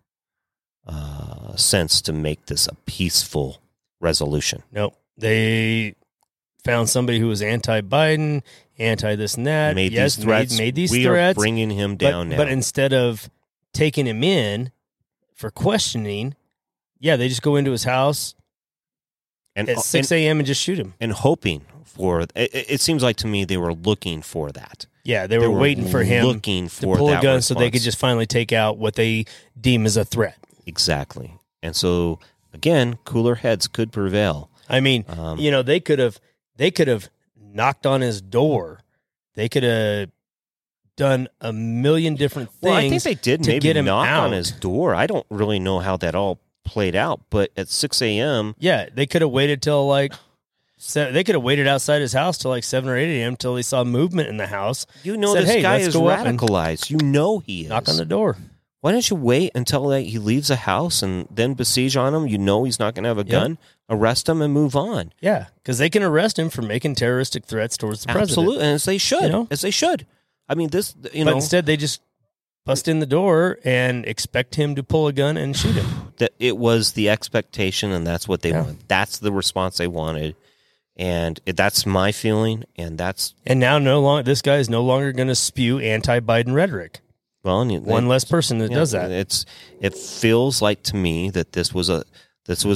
sense to make this a peaceful resolution. Nope. They found somebody who was anti-Biden, anti this and that. Made these threats. We are bringing him down now. But instead of taking him in for questioning, they just go into his house at 6 a.m. and just shoot him. And hoping for, it seems like to me they were looking for that. Yeah, they were waiting for him to pull a gun response. so they could just finally take out what they deem as a threat. Exactly. And so, again, cooler heads could prevail. I mean, they could have knocked on his door. They could have done a million different things. Well, I think they did maybe get him knock out on his door. I don't really know how that all played out, but at 6 a.m. Yeah, they could have waited till they could have waited outside his house till 7 or 8 a.m. till they saw movement in the house. This guy is radicalized. He is. Knock on the door. Why don't you wait until he leaves the house and then besiege on him? He's not going to have a gun. Arrest him and move on. Yeah, because they can arrest him for making terroristic threats towards the president. Absolutely, and as they should. As they should. I mean, But instead, they just bust in the door and expect him to pull a gun and shoot him. That it was the expectation, and that's what they wanted. That's the response they wanted, and that's my feeling. And now, this guy is no longer going to spew anti-Biden rhetoric. Well, one less person that does that. It feels like to me that this was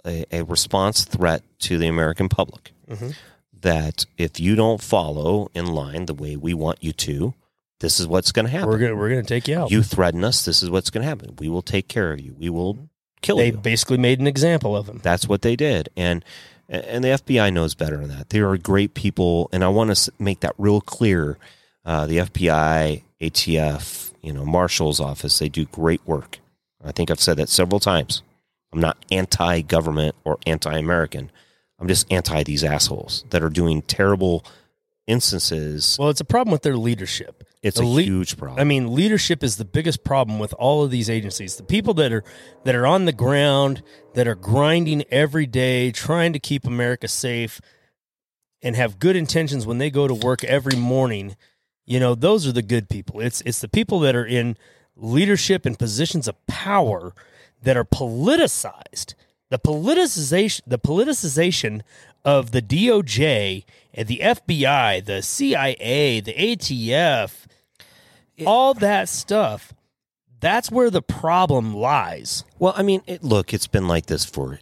a response threat to the American public. That if you don't follow in line the way we want you to, this is what's going to happen. We're going to take you out. You threaten us, this is what's going to happen. We will take care of you. We will kill They you. basically made an example of him. That's what they did. And the FBI knows better than that. They are great people, and I want to make that real clear. The FBI, ATF, Marshal's office, they do great work. I think I've said that several times. I'm not anti-government or anti-American. I'm just anti these assholes that are doing terrible instances. Well, it's a problem with their leadership. It's a huge problem. I mean, leadership is the biggest problem with all of these agencies. The people that are on the ground, that are grinding every day, trying to keep America safe and have good intentions when they go to work every morning, those are the good people. It's the people that are in leadership and positions of power that are politicized. The politicization of the DOJ and the FBI, the CIA, the ATF, all that stuff, that's where the problem lies. Well, I mean, it's been like this for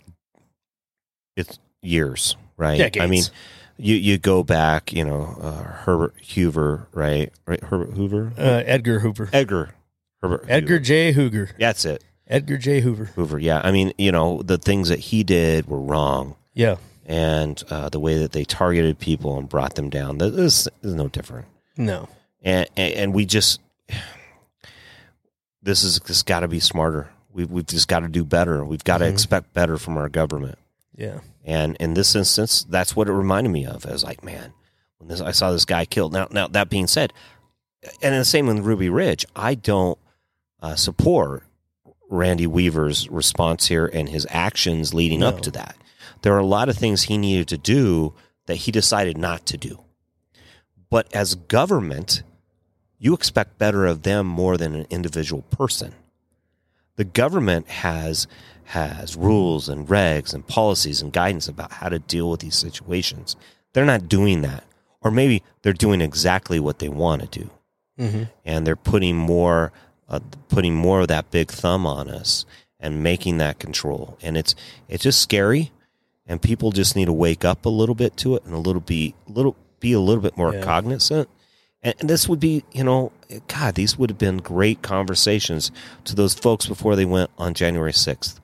years, right? Decades. I mean, you go back, Herbert Hoover, right? Herbert Hoover? Edgar Hoover. Edgar Hoover. J. Hoover. That's it. Edgar J. Hoover. Hoover, yeah. I mean, the things that he did were wrong. Yeah. And the way that they targeted people and brought them down, this is no different. No. And we just, this has got to be smarter. We've just got to do better. We've got to expect better from our government. Yeah. And in this instance, that's what it reminded me of. I was like, man, when I saw this guy killed. Now that being said, and the same with Ruby Ridge, I don't support Randy Weaver's response here and his actions leading up to that. There are a lot of things he needed to do that he decided not to do. But as government, you expect better of them more than an individual person. The government has rules and regs and policies and guidance about how to deal with these situations. They're not doing that. Or maybe they're doing exactly what they want to do. And they're putting more of that big thumb on us and making that control. And it's just scary, and people just need to wake up a little bit to it and be a little bit more cognizant. And this would be, God, these would have been great conversations to those folks before they went on January 6th.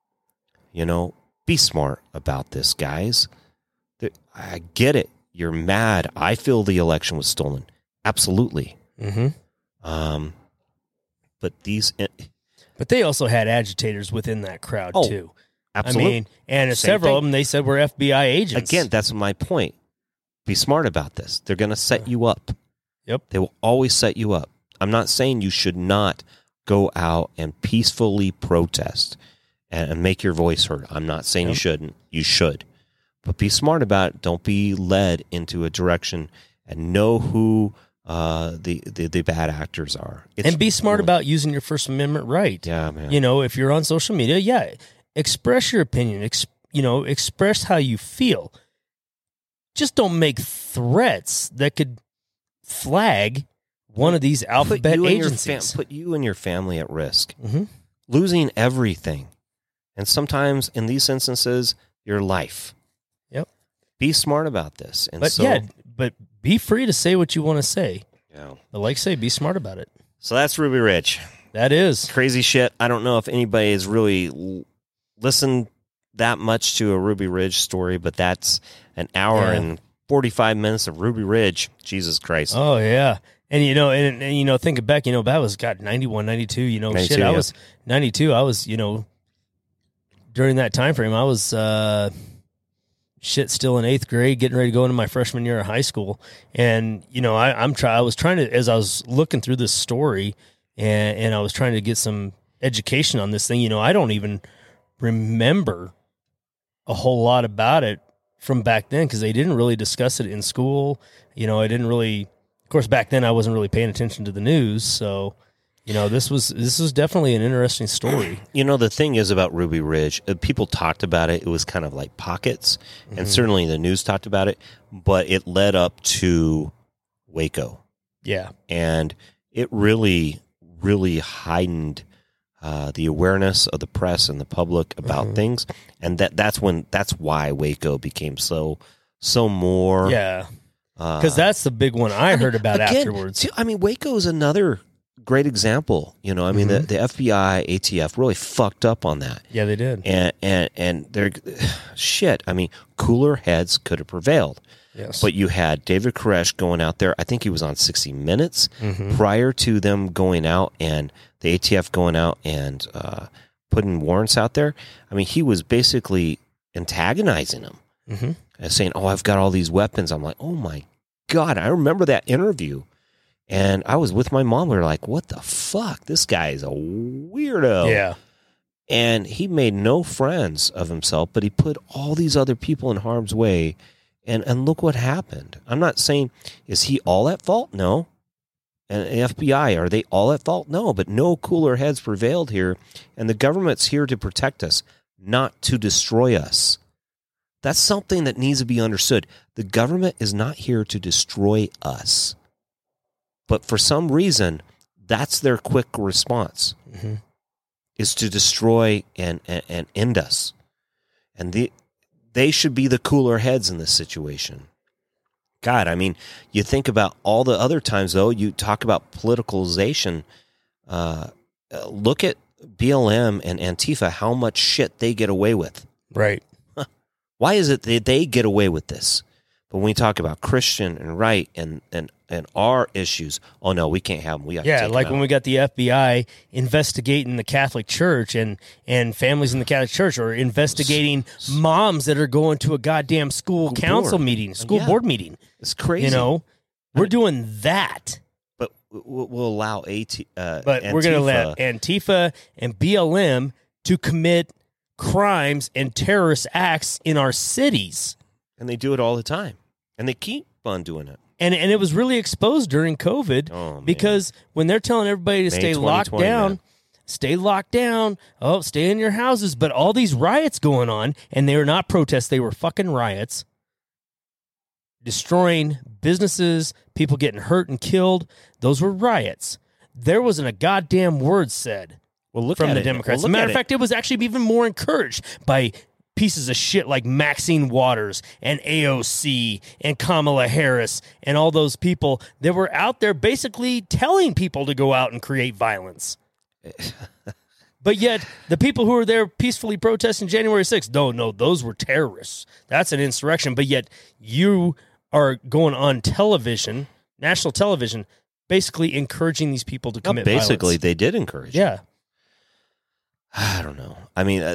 Be smart about this, guys. I get it. You're mad. I feel the election was stolen. Absolutely. But they also had agitators within that crowd too. Absolutely. I mean, and several of them, they said were FBI agents. Again, that's my point. Be smart about this. They're going to set you up. Yep. They will always set you up. I'm not saying you should not go out and peacefully protest and make your voice heard. I'm not saying you shouldn't. You should. But be smart about it. Don't be led into a direction, and know who the bad actors are. And be smart about using your First Amendment right. Yeah, man. If you're on social media, express your opinion. Express how you feel. Just don't make threats that could flag one of these alphabet agencies. Put you and your family at risk. Losing everything. And sometimes, in these instances, your life. Yep. Be smart about this. And but be free to say what you want to say. Yeah. But like I say, be smart about it. So that's Ruby Ridge. That is. Crazy shit. I don't know if anybody has really listened that much to a Ruby Ridge story, but that's an hour and 45 minutes of Ruby Ridge. Jesus Christ. Oh, yeah. And, thinking back, that was, 91, 92, 92, I was 92. I was, during that time frame, I was, still in 8th grade, getting ready to go into my freshman year of high school. And, I was trying to, as I was looking through this story and I was trying to get some education on this thing, I don't even remember a whole lot about it from back then, because they didn't really discuss it in school. I didn't really, of course, back then I wasn't really paying attention to the news. So, this was definitely an interesting story. The thing is about Ruby Ridge, people talked about it. It was kind of like pockets, and certainly the news talked about it, but it led up to Waco. Yeah. And it really, really heightened the awareness of the press and the public about things, and that's why Waco became so more. Yeah, because that's the big one I heard about afterwards. Waco is another great example. The FBI, ATF really fucked up on that. Yeah, they did. And they're shit. Cooler heads could have prevailed. Yes. But you had David Koresh going out there. I think he was on 60 Minutes prior to them going out and the ATF going out and putting warrants out there. He was basically antagonizing them and saying, "Oh, I've got all these weapons." I'm like, "Oh my God." I remember that interview. And I was with my mom. We were like, what the fuck? This guy is a weirdo. Yeah. And he made no friends of himself, but he put all these other people in harm's way. And look what happened. I'm not saying, is he all at fault? No. And the FBI, are they all at fault? No. But no cooler heads prevailed here. And the government's here to protect us, not to destroy us. That's something that needs to be understood. The government is not here to destroy us. But for some reason, that's their quick response, is to destroy and end us. And they should be the cooler heads in this situation. God, you think about all the other times, though, you talk about politicalization. Look at BLM and Antifa, how much shit they get away with. Right. Why is it that they get away with this? But when we talk about Christian and right and our issues, oh no, we can't have them. We have to take them out. When we got the FBI investigating the Catholic Church and families in the Catholic Church, or investigating moms that are going to a goddamn school council meeting, school board meeting. It's crazy. We're doing that. But we'll allow Antifa. We're going to let Antifa and BLM to commit crimes and terrorist acts in our cities. And they do it all the time. And they keep on doing it. And it was really exposed during COVID because when they're telling everybody to stay locked down, stay in your houses, but all these riots going on, and they were not protests, they were fucking riots, destroying businesses, people getting hurt and killed. Those were riots. There wasn't a goddamn word said from the Democrats. As a matter of fact, it was actually even more encouraged by pieces of shit like Maxine Waters and AOC and Kamala Harris and all those people that were out there basically telling people to go out and create violence. But yet, the people who were there peacefully protesting January 6th, no, those were terrorists. That's an insurrection. But yet, you are going on television, national television, basically encouraging these people to commit violence. Basically, they did encourage it. I don't know.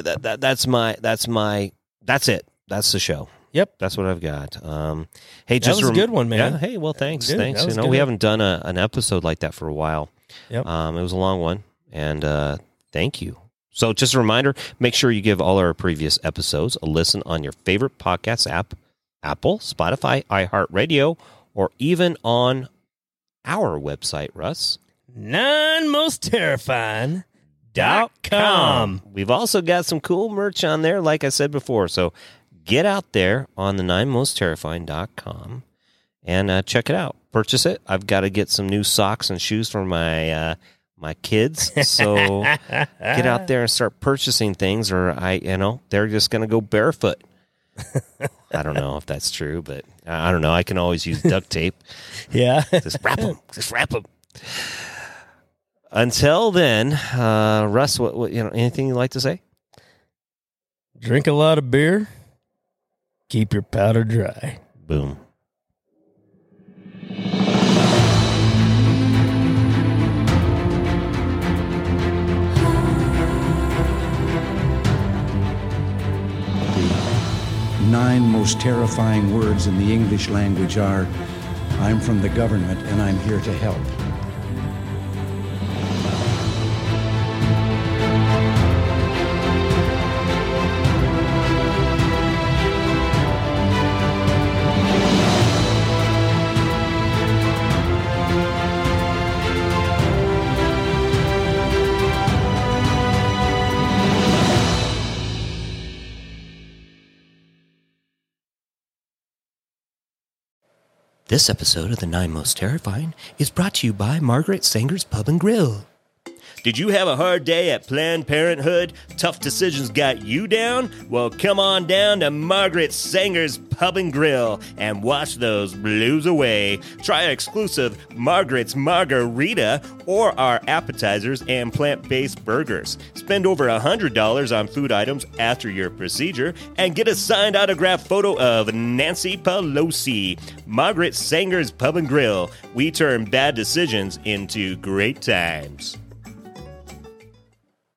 That's it. That's the show. Yep. That's what I've got. Hey, that was a good one, man. Yeah, hey, well, thanks. Dude, thanks. We haven't done an episode like that for a while. Yep. It was a long one, and thank you. So just a reminder, make sure you give all our previous episodes a listen on your favorite podcast app, Apple, Spotify, iHeartRadio, or even on our website, Russ. NineMostTerrifying.com. We've also got some cool merch on there, like I said before. So get out there on the NineMostTerrifying.com and check it out. Purchase it. I've got to get some new socks and shoes for my kids. So get out there and start purchasing things, or they're just going to go barefoot. I don't know if that's true, but I don't know. I can always use duct tape. Yeah. Just wrap them. Until then, Russ, what anything you'd like to say? Drink a lot of beer. Keep your powder dry. Boom. The 9 most terrifying words in the English language are, "I'm from the government and I'm here to help." This episode of The 9 Most Terrifying is brought to you by Margaret Sanger's Pub and Grill. Did you have a hard day at Planned Parenthood? Tough decisions got you down? Well, come on down to Margaret Sanger's Pub and Grill and wash those blues away. Try our exclusive Margaret's Margarita or our appetizers and plant-based burgers. Spend over $100 on food items after your procedure and get a signed autographed photo of Nancy Pelosi. Margaret Sanger's Pub and Grill. We turn bad decisions into great times.